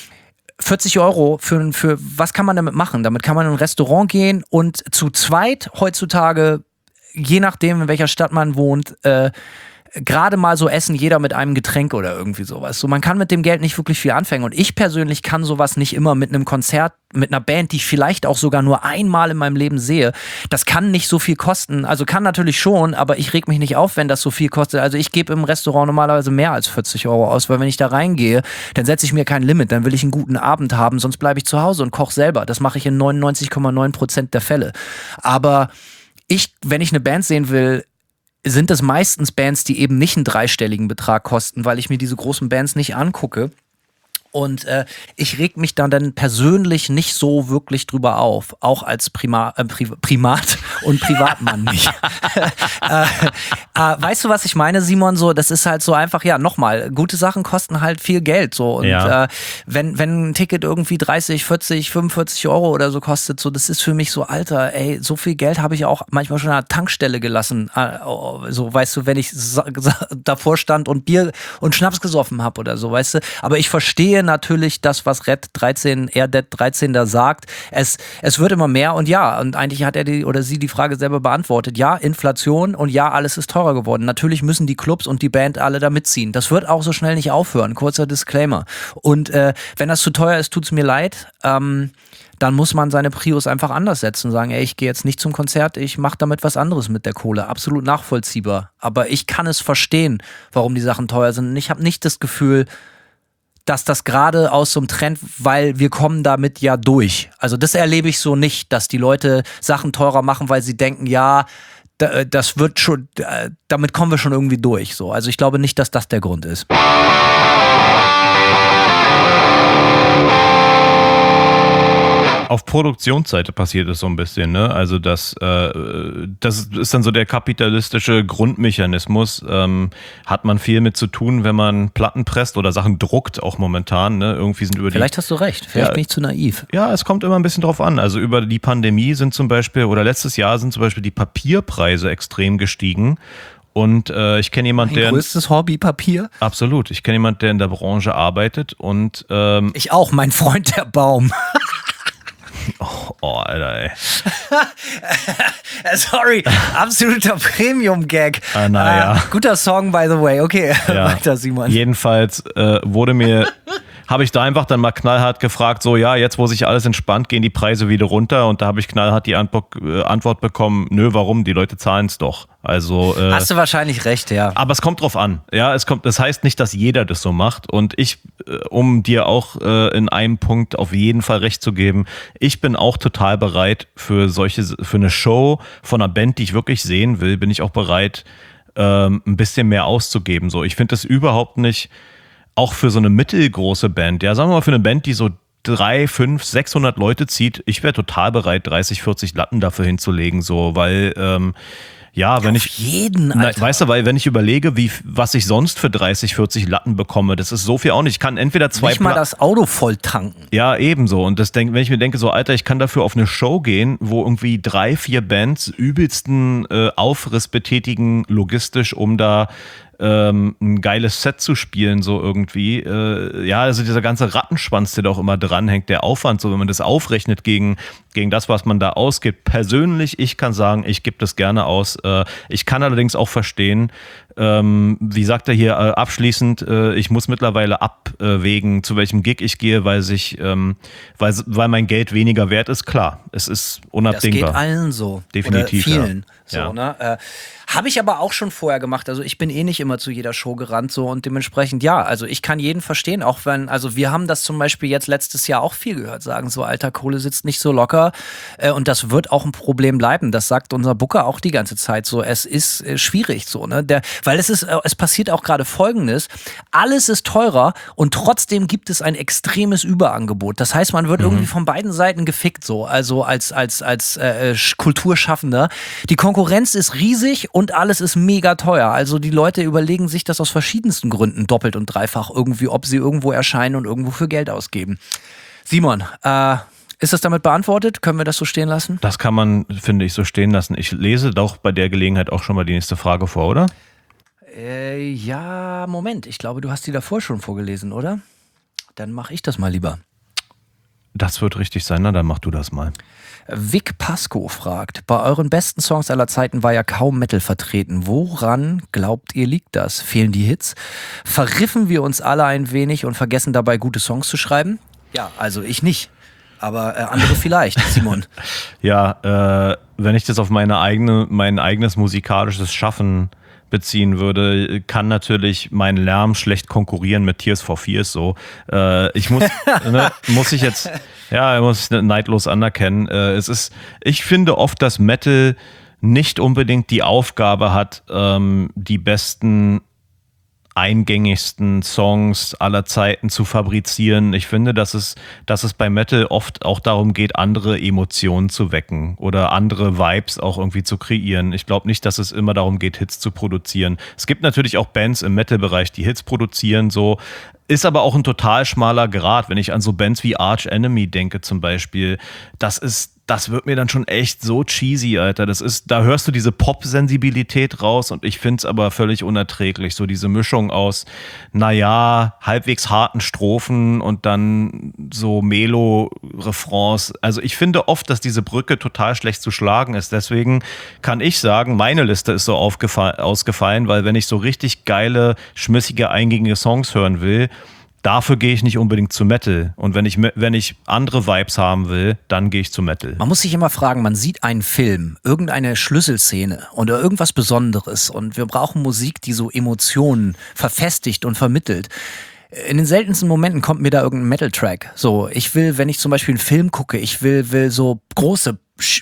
vierzig Euro für, für, was kann man damit machen? Damit kann man in ein Restaurant gehen und zu zweit heutzutage, je nachdem, in welcher Stadt man wohnt, äh, gerade mal so essen, jeder mit einem Getränk oder irgendwie sowas. So, man kann mit dem Geld nicht wirklich viel anfangen. Und ich persönlich kann sowas nicht immer mit einem Konzert, mit einer Band, die ich vielleicht auch sogar nur einmal in meinem Leben sehe. Das kann nicht so viel kosten. Also kann natürlich schon, aber ich reg mich nicht auf, wenn das so viel kostet. Also ich gebe im Restaurant normalerweise mehr als vierzig Euro aus, weil wenn ich da reingehe, dann setze ich mir kein Limit. Dann will ich einen guten Abend haben, sonst bleibe ich zu Hause und koche selber. Das mache ich in neunundneunzig Komma neun Prozent der Fälle. Aber ich, wenn ich eine Band sehen will, sind das meistens Bands, die eben nicht einen dreistelligen Betrag kosten, weil ich mir diese großen Bands nicht angucke. Und äh, ich reg mich dann, dann persönlich nicht so wirklich drüber auf, auch als Prima, äh, Pri- Primat und Privatmann nicht. äh, äh, weißt du, was ich meine, Simon? So, das ist halt so einfach, ja, nochmal, gute Sachen kosten halt viel Geld. So. Und Ja. äh, wenn, wenn ein Ticket irgendwie dreißig, vierzig, fünfundvierzig Euro oder so kostet, so, das ist für mich so, Alter, ey, so viel Geld habe ich auch manchmal schon an der Tankstelle gelassen. Äh, so, weißt du, wenn ich sa- sa- davor stand und Bier und Schnaps gesoffen habe oder so, weißt du. Aber ich verstehe natürlich das, was Red dreizehn, R D E T dreizehn da sagt. Es, es wird immer mehr und ja, und eigentlich hat er die oder sie die Frage selber beantwortet. Ja, Inflation und ja, alles ist teurer geworden. Natürlich müssen die Clubs und die Band alle da mitziehen. Das wird auch so schnell nicht aufhören. Kurzer Disclaimer. Und äh, wenn das zu teuer ist, tut's mir leid. Ähm, dann muss man seine Prios einfach anders setzen und sagen, ey, ich gehe jetzt nicht zum Konzert, ich mache damit was anderes mit der Kohle. Absolut nachvollziehbar. Aber ich kann es verstehen, warum die Sachen teuer sind. Und ich habe nicht das Gefühl, dass das gerade aus so einem Trend, weil wir kommen damit ja durch. Also das erlebe ich so nicht, dass die Leute Sachen teurer machen, weil sie denken, ja, da, das wird schon, damit kommen wir schon irgendwie durch. So. Also ich glaube nicht, dass das der Grund ist. auf Produktionsseite passiert es so ein bisschen, ne? Also das, äh, das ist dann so der kapitalistische Grundmechanismus. Ähm, hat man viel mit zu tun, wenn man Platten presst oder Sachen druckt, auch momentan, ne? Irgendwie sind über die. Vielleicht hast du recht, vielleicht Ja. bin ich zu naiv. Ja, es kommt immer ein bisschen drauf an. Also über die Pandemie sind zum Beispiel, oder letztes Jahr sind zum Beispiel die Papierpreise extrem gestiegen. Und äh, ich kenne jemanden, Mein der. größtes Hobby, Papier. Absolut. Ich kenne jemanden, der in der Branche arbeitet und ähm, Ich auch, mein Freund der Baum. oh, Alter, ey. Sorry, absoluter Premium-Gag. Ah, na ja. Äh, guter Song, by the way. Okay, Ja. weiter, Simon. Jedenfalls äh, wurde mir, habe ich da einfach dann mal knallhart gefragt, so ja, jetzt wo sich alles entspannt, gehen die Preise wieder runter und da habe ich knallhart die Antwort, äh, Antwort bekommen, nö, warum? Die Leute zahlen es doch. Also äh, Hast du wahrscheinlich recht, ja. aber es kommt drauf an. Ja, es kommt, das heißt nicht, dass jeder das so macht. Und ich, äh, um dir auch äh, in einem Punkt auf jeden Fall recht zu geben, ich bin auch total bereit für solche, für eine Show von einer Band, die ich wirklich sehen will, bin ich auch bereit, ähm, ein bisschen mehr auszugeben. So, ich finde das überhaupt nicht, auch für so eine mittelgroße Band, ja, sagen wir mal für eine Band, die so drei, fünf, sechshundert Leute zieht, ich wäre total bereit, dreißig, vierzig Latten dafür hinzulegen, so, weil, ähm, ja, wenn Auf ich. jeden, Na, Alter. weißt du, weil wenn ich überlege, wie, was ich sonst für dreißig, vierzig Latten bekomme, das ist so viel auch nicht. Ich kann entweder zwei Nicht mal Pla- das Auto voll tanken. Ja, ebenso. Und das denk, wenn ich mir denke, so, Alter, ich kann dafür auf eine Show gehen, wo irgendwie drei, vier Bands übelsten äh, Aufriss betätigen, logistisch, um da ähm, ein geiles Set zu spielen, so irgendwie. Äh, ja, also dieser ganze Rattenschwanz, der da auch immer dranhängt, der Aufwand, so wenn man das aufrechnet gegen, gegen das, was man da ausgibt. Persönlich, ich kann sagen, ich gebe das gerne aus. Äh, ich kann allerdings auch verstehen, ähm, wie sagt er hier äh, abschließend, äh, ich muss mittlerweile abwägen, zu welchem Gig ich gehe, weil sich, ähm, weil, weil mein Geld weniger wert ist. Klar, es ist Das unabdingbar. geht allen so. Definitiv, Oder vielen. ja. So, Ja. ne? Äh, Habe ich aber auch schon vorher gemacht. Also ich bin eh nicht immer zu jeder Show gerannt so und dementsprechend ja. Also ich kann jeden verstehen, auch wenn, also wir haben das zum Beispiel jetzt letztes Jahr auch viel gehört, sagen so, alter, Kohle sitzt nicht so locker äh, und das wird auch ein Problem bleiben. Das sagt unser Booker auch die ganze Zeit so. Es ist äh, schwierig so, ne? Der, weil es ist, äh, es passiert auch gerade Folgendes: Alles ist teurer und trotzdem gibt es ein extremes Überangebot. Das heißt, man wird Mhm. irgendwie von beiden Seiten gefickt so. Also als als als äh, Kulturschaffender. Die Konkurrenz ist riesig und alles ist mega teuer. Also die Leute überlegen sich das aus verschiedensten Gründen doppelt und dreifach irgendwie, ob sie irgendwo erscheinen und irgendwo für Geld ausgeben. Simon, äh, ist das damit beantwortet? Können wir das so stehen lassen? Das kann man, finde ich, so stehen lassen. Ich lese doch bei der Gelegenheit auch schon mal die nächste Frage vor, oder? Äh, ja, Moment. Ich glaube, du hast die davor schon vorgelesen, oder? Dann mache ich das mal lieber. Das wird richtig sein, na dann mach du das mal. Vic Pasco fragt, bei euren besten Songs aller Zeiten war ja kaum Metal vertreten. Woran glaubt ihr liegt das? Fehlen die Hits? Verriffen wir uns alle ein wenig und vergessen dabei gute Songs zu schreiben? Ja, also ich nicht. Aber äh, andere vielleicht, Simon. Ja, äh, wenn ich das auf meine eigene, mein eigenes musikalisches Schaffen beziehen würde, kann natürlich mein Lärm schlecht konkurrieren mit Tears for Fears so. Äh, ich muss, ne, muss ich jetzt, ja, muss ich neidlos anerkennen. Äh, es ist, ich finde oft, dass Metal nicht unbedingt die Aufgabe hat, ähm, die besten eingängigsten Songs aller Zeiten zu fabrizieren. Ich finde, dass es, dass es bei Metal oft auch darum geht, andere Emotionen zu wecken oder andere Vibes auch irgendwie zu kreieren. Ich glaube nicht, dass es immer darum geht, Hits zu produzieren. Es gibt natürlich auch Bands im Metal-Bereich, die Hits produzieren, so. Ist aber auch ein total schmaler Grat, wenn ich an so Bands wie Arch Enemy denke zum Beispiel. Das ist Das wird mir dann schon echt so cheesy, Alter. Das ist, da hörst du diese Pop-Sensibilität raus und ich find's aber völlig unerträglich. So diese Mischung aus, naja, halbwegs harten Strophen und dann so Melo-Refrains. Also ich finde oft, dass diese Brücke total schlecht zu schlagen ist. Deswegen kann ich sagen, meine Liste ist so aufgefa- ausgefallen, weil wenn ich so richtig geile, schmissige, eingängige Songs hören will, dafür gehe ich nicht unbedingt zu Metal. Und wenn ich, wenn ich andere Vibes haben will, dann gehe ich zu Metal. Man muss sich immer fragen, man sieht einen Film, irgendeine Schlüsselszene oder irgendwas Besonderes und wir brauchen Musik, die so Emotionen verfestigt und vermittelt. In den seltensten Momenten kommt mir da irgendein Metal-Track. So, ich will, wenn ich zum Beispiel einen Film gucke, ich will, will so große Sch-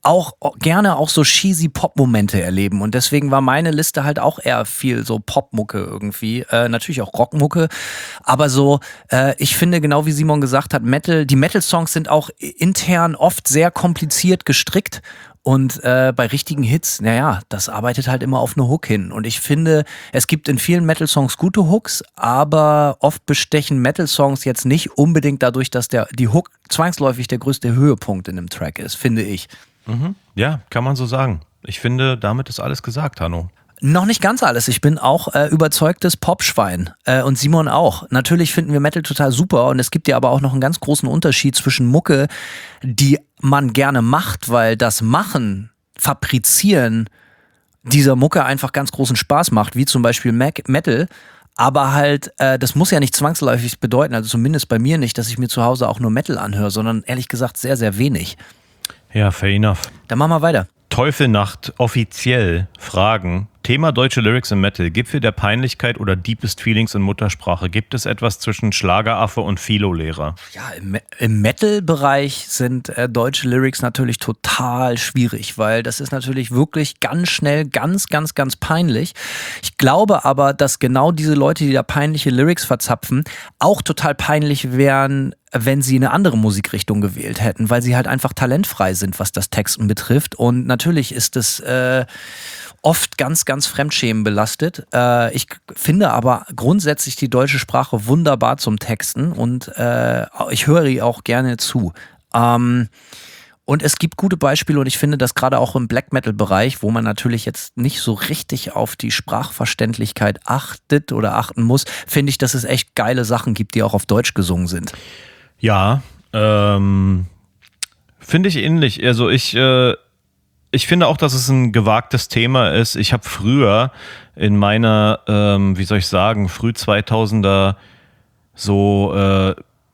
auch gerne auch so cheesy Pop-Momente erleben und deswegen war meine Liste halt auch eher viel so Popmucke irgendwie, äh, natürlich auch Rockmucke, aber so, äh, ich finde genau wie Simon gesagt hat, Metal, die Metal-Songs sind auch intern oft sehr kompliziert gestrickt. Und äh, bei richtigen Hits, naja, das arbeitet halt immer auf eine Hook hin. Und ich finde, es gibt in vielen Metal-Songs gute Hooks, aber oft bestechen Metal-Songs jetzt nicht unbedingt dadurch, dass der, die Hook zwangsläufig der größte Höhepunkt in einem Track ist, finde ich. Mhm. Ja, kann man so sagen. Ich finde, damit ist alles gesagt, Hanno. Noch nicht ganz alles. Ich bin auch äh, überzeugtes Popschwein äh, und Simon auch. Natürlich finden wir Metal total super und es gibt ja aber auch noch einen ganz großen Unterschied zwischen Mucke, die man gerne macht, weil das Machen, Fabrizieren dieser Mucke einfach ganz großen Spaß macht, wie zum Beispiel Mac- Metal. Aber halt, äh, das muss ja nicht zwangsläufig bedeuten, also zumindest bei mir nicht, dass ich mir zu Hause auch nur Metal anhöre, sondern ehrlich gesagt sehr, sehr wenig. Ja, fair enough. Dann machen wir weiter. Teufelnacht offiziell Fragen. Thema deutsche Lyrics im Metal. Gipfel der Peinlichkeit oder Deepest Feelings in Muttersprache? Gibt es etwas zwischen Schlageraffe und Philo-Lehrer? Ja, im, im Metal-Bereich sind äh, deutsche Lyrics natürlich total schwierig, weil das ist natürlich wirklich ganz schnell ganz, ganz, ganz peinlich. Ich glaube aber, dass genau diese Leute, die da peinliche Lyrics verzapfen, auch total peinlich wären, wenn sie eine andere Musikrichtung gewählt hätten, weil sie halt einfach talentfrei sind, was das Texten betrifft. Und natürlich ist es äh, oft ganz, ganz fremdschämenbelastet. Äh, ich finde aber grundsätzlich die deutsche Sprache wunderbar zum Texten und äh, ich höre ihr auch gerne zu. Ähm, und es gibt gute Beispiele und ich finde, dass gerade auch im Black Metal-Bereich, wo man natürlich jetzt nicht so richtig auf die Sprachverständlichkeit achtet oder achten muss, finde ich, dass es echt geile Sachen gibt, die auch auf Deutsch gesungen sind. Ja, ähm, finde ich ähnlich. Also ich, äh, ich finde auch, dass es ein gewagtes Thema ist. Ich habe früher in meiner, ähm, wie soll ich sagen, früh zweitausender so äh,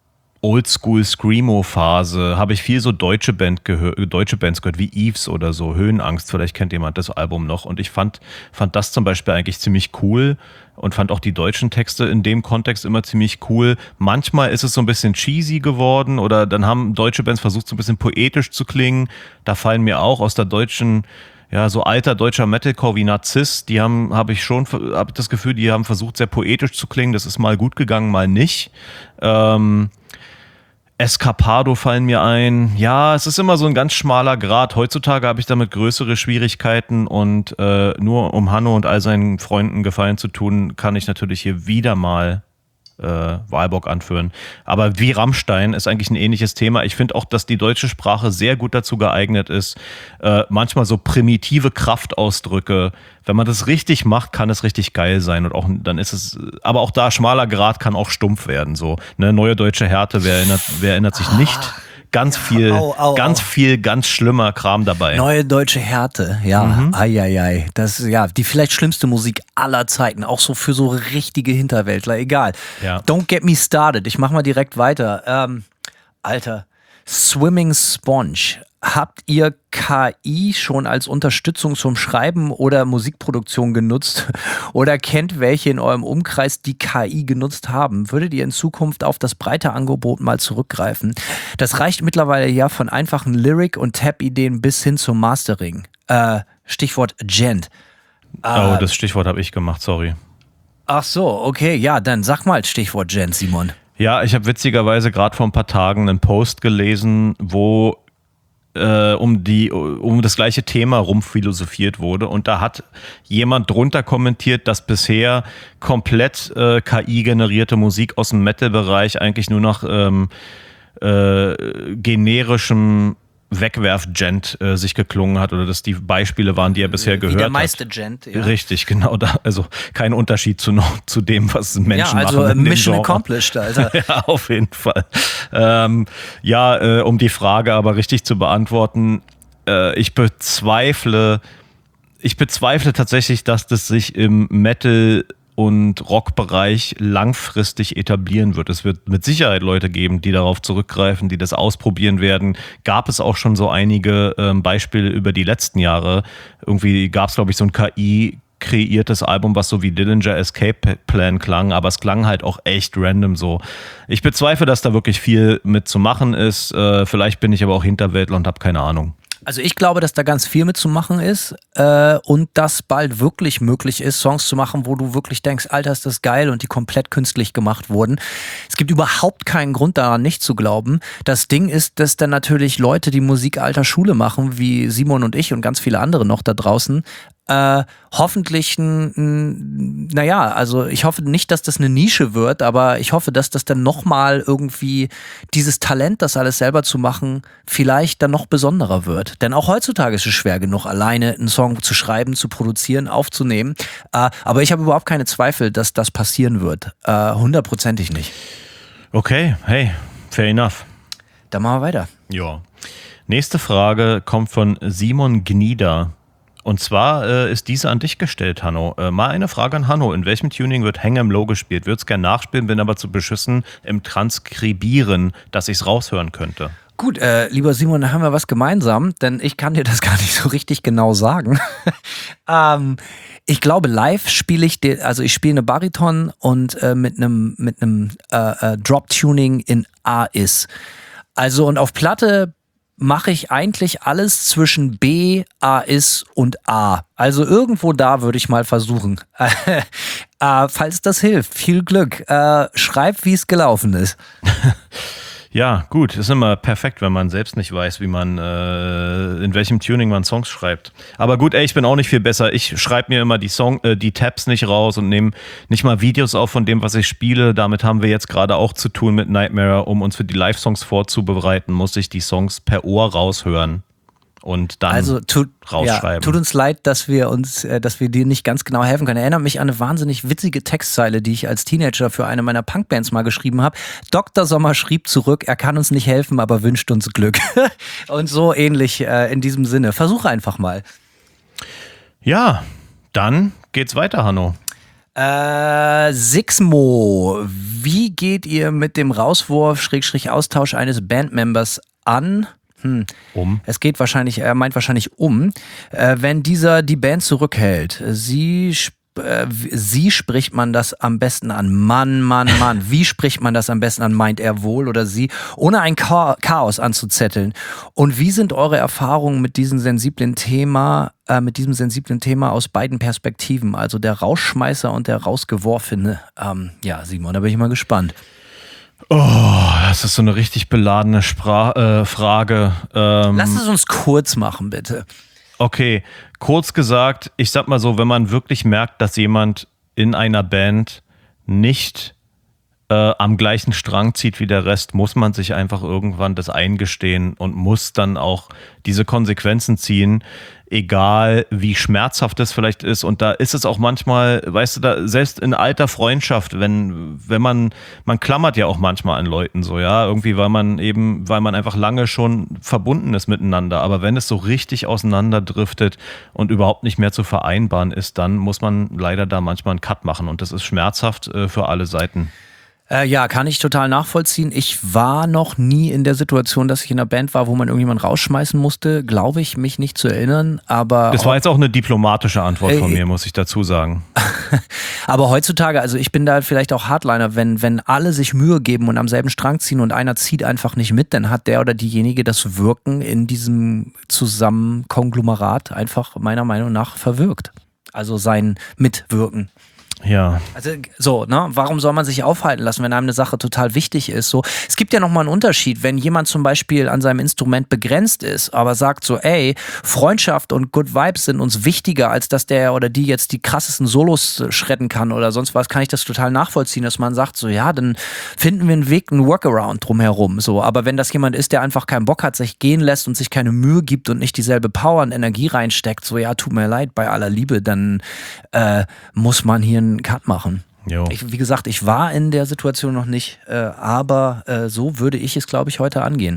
Oldschool-Screamo-Phase habe ich viel so deutsche, Band gehör- deutsche Bands gehört, wie Eves oder so, Höhenangst, vielleicht kennt jemand das Album noch. Und ich fand, fand das zum Beispiel eigentlich ziemlich cool und fand auch die deutschen Texte in dem Kontext immer ziemlich cool. Manchmal ist es so ein bisschen cheesy geworden oder dann haben deutsche Bands versucht, so ein bisschen poetisch zu klingen. Da fallen mir auch aus der deutschen, ja, so alter deutscher Metalcore wie Narziss, die haben, habe ich schon, habe das Gefühl, die haben versucht, sehr poetisch zu klingen. Das ist mal gut gegangen, mal nicht. Ähm, Escapado fallen mir ein. Ja, es ist immer so ein ganz schmaler Grat. Heutzutage habe ich damit größere Schwierigkeiten und äh, nur um Hanno und all seinen Freunden Gefallen zu tun, kann ich natürlich hier wieder mal äh, Walbock anführen. Aber wie Rammstein ist eigentlich ein ähnliches Thema. Ich finde auch, dass die deutsche Sprache sehr gut dazu geeignet ist, äh, manchmal so primitive Kraftausdrücke, wenn man das richtig macht, kann es richtig geil sein. Und auch dann ist es, aber auch da schmaler Grat kann auch stumpf werden. So, ne, neue deutsche Härte, wer erinnert, wer erinnert sich nicht? Ganz viel, au, au, ganz au. viel, ganz schlimmer Kram dabei. Neue deutsche Härte, ja, Mhm. eieiei. Das ist ja die vielleicht schlimmste Musik aller Zeiten, auch so für so richtige Hinterwäldler, egal. Ja. Don't get me started, ich mach mal direkt weiter. Ähm, Alter, Swimming Sponge. Habt ihr K I schon als Unterstützung zum Schreiben oder Musikproduktion genutzt oder kennt welche in eurem Umkreis, die K I genutzt haben? Würdet ihr in Zukunft auf das breite Angebot mal zurückgreifen? Das reicht mittlerweile ja von einfachen Lyric- und Tab-Ideen bis hin zum Mastering. Äh, Stichwort Gent. Oh, das Stichwort habe ich gemacht, sorry. Ach so, okay, ja, dann sag mal Stichwort Gent, Simon. Ja, ich habe witzigerweise gerade vor ein paar Tagen einen Post gelesen, wo äh, um die um das gleiche Thema rumphilosophiert wurde und da hat jemand drunter kommentiert, dass bisher komplett äh, K I-generierte Musik aus dem Metal-Bereich eigentlich nur nach ähm, äh, generischem Wegwerf-Gent äh, sich geklungen hat oder dass die Beispiele waren, die er bisher gehört hat. Wie der meiste Gent, ja. Richtig, genau da. Also kein Unterschied zu, noch, zu dem, was Menschen ja, also machen. in dem Mission Genre. accomplished, Alter. Ja, auf jeden Fall. Ähm, ja, äh, um die Frage aber richtig zu beantworten, äh, ich bezweifle, ich bezweifle tatsächlich, dass das sich im Metal- und Rockbereich langfristig etablieren wird. Es wird mit Sicherheit Leute geben, die darauf zurückgreifen, die das ausprobieren werden. Gab es auch schon so einige ähm, Beispiele über die letzten Jahre. Irgendwie gab es, glaube ich, so ein K I- kreiertes Album, was so wie Dillinger Escape Plan klang, aber es klang halt auch echt random so. Ich bezweifle, dass da wirklich viel mit zu machen ist. Äh, vielleicht bin ich aber auch Hinterwäldler und habe keine Ahnung. Also ich glaube, dass da ganz viel mitzumachen ist äh, und dass bald wirklich möglich ist, Songs zu machen, wo du wirklich denkst, Alter, ist das geil und die komplett künstlich gemacht wurden. Es gibt überhaupt keinen Grund daran, nicht zu glauben. Das Ding ist, dass dann natürlich Leute, die Musik alter Schule machen, wie Simon und ich und ganz viele andere noch da draußen, Äh, hoffentlich ein, ein, naja, also ich hoffe nicht, dass das eine Nische wird, aber ich hoffe, dass das dann nochmal irgendwie dieses Talent, das alles selber zu machen, vielleicht dann noch besonderer wird. Denn auch heutzutage ist es schwer genug, alleine einen Song zu schreiben, zu produzieren, aufzunehmen. Äh, aber ich habe überhaupt keine Zweifel, dass das passieren wird. Äh, hundertprozentig nicht. Okay, hey, fair enough. Dann machen wir weiter. Ja. Nächste Frage kommt von Simon Gnieder. Und zwar äh, ist diese an dich gestellt, Hanno. Äh, mal eine Frage an Hanno. In welchem Tuning wird Hang 'em Low gespielt? Würde es gerne nachspielen, bin aber zu beschissen im Transkribieren, dass ich es raushören könnte. Gut, äh, lieber Simon, da haben wir was gemeinsam, denn ich kann dir das gar nicht so richtig genau sagen. ähm, ich glaube, live spiele ich, de- also ich spiele eine Bariton und äh, mit einem mit einem äh, äh, Drop-Tuning in A-Is. Also und auf Platte mache ich eigentlich alles zwischen B, A-Is und A. Also irgendwo da würde ich mal versuchen. äh, falls das hilft, viel Glück. Äh, schreib, wie es gelaufen ist. Ja, gut, ist immer perfekt, wenn man selbst nicht weiß, wie man, äh, in welchem Tuning man Songs schreibt. Aber gut, ey, ich bin auch nicht viel besser. Ich schreibe mir immer die Song, äh, die Tabs nicht raus und nehme nicht mal Videos auf von dem, was ich spiele. Damit haben wir jetzt gerade auch zu tun mit Nightmare. Um uns für die Live-Songs vorzubereiten, muss ich die Songs per Ohr raushören und dann also tut, rausschreiben. Ja, tut uns leid, dass wir uns, äh, dass wir dir nicht ganz genau helfen können. Erinnert mich an eine wahnsinnig witzige Textzeile, die ich als Teenager für eine meiner Punkbands mal geschrieben habe. Doktor Sommer schrieb zurück, er kann uns nicht helfen, aber wünscht uns Glück. Und so ähnlich äh, in diesem Sinne. Versuch einfach mal. Ja, dann geht's weiter, Hanno. Äh, Sixmo, wie geht ihr mit dem Rauswurf, Schrägstrich Austausch eines Bandmembers an? Hm. Um. Es geht wahrscheinlich, er meint wahrscheinlich um, äh, wenn dieser die Band zurückhält. Sie, sp- äh, sie spricht man das am besten an. Mann, Mann, Mann. Wie spricht man das am besten an? Meint er wohl oder sie? Ohne ein Cha- Chaos anzuzetteln. Und wie sind eure Erfahrungen mit diesem sensiblen Thema, äh, mit diesem sensiblen Thema aus beiden Perspektiven? Also der Rausschmeißer und der Rausgeworfene. Ähm, ja, Simon, da bin ich mal gespannt. Oh, das ist so eine richtig beladene Spra- äh, Frage. Ähm, Lass es uns kurz machen, bitte. Okay, kurz gesagt, ich sag mal so, wenn man wirklich merkt, dass jemand in einer Band nicht äh, am gleichen Strang zieht wie der Rest, muss man sich einfach irgendwann das eingestehen und muss dann auch diese Konsequenzen ziehen, egal wie schmerzhaft es vielleicht ist. Und da ist es auch manchmal, weißt du, da selbst in alter Freundschaft, wenn, wenn man, man klammert ja auch manchmal an Leuten so, ja, irgendwie, weil man eben, weil man einfach lange schon verbunden ist miteinander. Aber wenn es so richtig auseinanderdriftet und überhaupt nicht mehr zu vereinbaren ist, dann muss man leider da manchmal einen Cut machen. Und das ist schmerzhaft äh, für alle Seiten. Äh, ja, kann ich total nachvollziehen. Ich war noch nie in der Situation, dass ich in einer Band war, wo man irgendjemanden rausschmeißen musste. Glaube ich, mich nicht zu erinnern. Aber das war jetzt auch eine diplomatische Antwort von Äh, mir, muss ich dazu sagen. aber heutzutage, also ich bin da vielleicht auch Hardliner, wenn, wenn alle sich Mühe geben und am selben Strang ziehen und einer zieht einfach nicht mit, dann hat der oder diejenige das Wirken in diesem Zusammenkonglomerat einfach meiner Meinung nach verwirkt. Also sein Mitwirken. Ja. Also so, ne? Warum soll man sich aufhalten lassen, wenn einem eine Sache total wichtig ist? So, es gibt ja nochmal einen Unterschied, wenn jemand zum Beispiel an seinem Instrument begrenzt ist, aber sagt so, ey, Freundschaft und Good Vibes sind uns wichtiger, als dass der oder die jetzt die krassesten Solos schredden kann oder sonst was, kann ich das total nachvollziehen, dass man sagt so, ja, dann finden wir einen Weg, einen Workaround drumherum. So, aber wenn das jemand ist, der einfach keinen Bock hat, sich gehen lässt und sich keine Mühe gibt und nicht dieselbe Power und Energie reinsteckt, so, ja, tut mir leid, bei aller Liebe, dann äh, muss man hier einen Cut machen. Jo. Ich, wie gesagt, ich war in der Situation noch nicht, äh, aber äh, so würde ich es, glaube ich, heute angehen.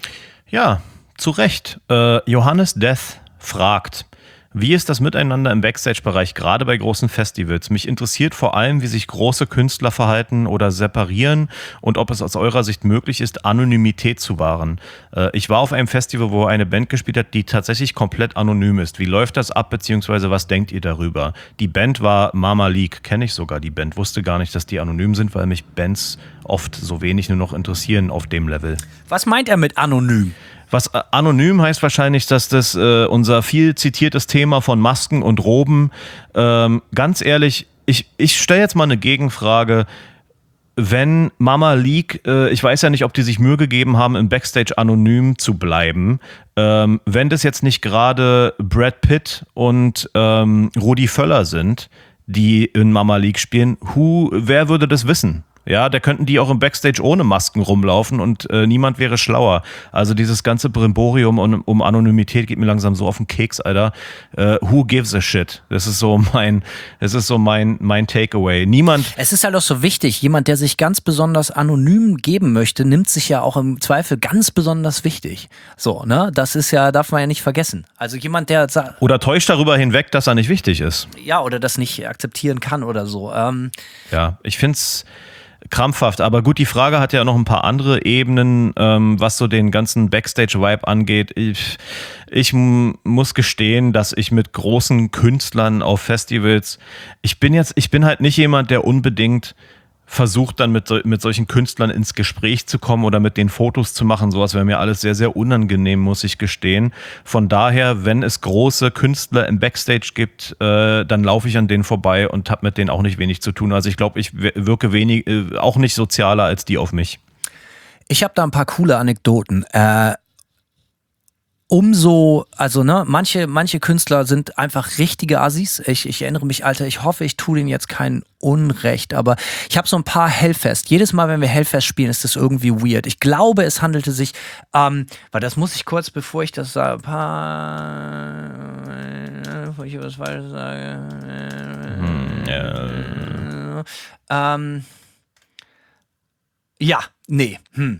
Ja, zu Recht. Äh, Johannes Death fragt, wie ist das Miteinander im Backstage-Bereich, gerade bei großen Festivals? Mich interessiert vor allem, wie sich große Künstler verhalten oder separieren und ob es aus eurer Sicht möglich ist, Anonymität zu wahren. Äh, ich war auf einem Festival, wo eine Band gespielt hat, die tatsächlich komplett anonym ist. Wie läuft das ab, beziehungsweise was denkt ihr darüber? Die Band war Mama League, kenne ich sogar die Band. Wusste gar nicht, dass die anonym sind, weil mich Bands oft so wenig nur noch interessieren auf dem Level. Was meint er mit anonym? Was äh, anonym heißt wahrscheinlich, dass das äh, unser viel zitiertes Thema von Masken und Roben, ähm, ganz ehrlich, ich, ich stelle jetzt mal eine Gegenfrage. Wenn Mama Leak, äh, ich weiß ja nicht, ob die sich Mühe gegeben haben, im Backstage anonym zu bleiben, ähm, wenn das jetzt nicht gerade Brad Pitt und ähm, Rudi Völler sind, die in Mama Leak spielen, who, wer würde das wissen? Ja, da könnten die auch im Backstage ohne Masken rumlaufen und äh, niemand wäre schlauer. Also dieses ganze Brimborium um, um Anonymität geht mir langsam so auf den Keks, Alter. Äh, who gives a shit? Das ist so mein, das ist so mein, mein Takeaway. Niemand. Es ist halt auch so wichtig, jemand, der sich ganz besonders anonym geben möchte, nimmt sich ja auch im Zweifel ganz besonders wichtig. So, ne? Das ist ja, darf man ja nicht vergessen. Also jemand, der sagt. Oder täuscht darüber hinweg, dass er nicht wichtig ist. Ja, oder das nicht akzeptieren kann oder so. Ähm, ja, ich find's krampfhaft, aber gut, die Frage hat ja noch ein paar andere Ebenen, ähm, was so den ganzen Backstage-Vibe angeht. Ich, ich m- muss gestehen, dass ich mit großen Künstlern auf Festivals, ich bin jetzt, ich bin halt nicht jemand, der unbedingt versucht dann mit, so, mit solchen Künstlern ins Gespräch zu kommen oder mit denen Fotos zu machen. Sowas wäre mir alles sehr, sehr unangenehm, muss ich gestehen. Von daher, wenn es große Künstler im Backstage gibt, äh, dann laufe ich an denen vorbei und habe mit denen auch nicht wenig zu tun. Also ich glaube, ich wirke wenig, äh, auch nicht sozialer als die auf mich. Ich habe da ein paar coole Anekdoten. Äh, Umso, also ne, manche, manche Künstler sind einfach richtige Assis. Ich, ich erinnere mich, Alter, ich hoffe, ich tue denen jetzt kein Unrecht, aber ich habe so ein paar Hellfest. Jedes Mal, wenn wir Hellfest spielen, ist das irgendwie weird. Ich glaube, es handelte sich, ähm, weil das muss ich kurz, bevor ich das sage, paar, bevor ich was Falsches sage. Hm, ja. Ähm, ja, nee, hm.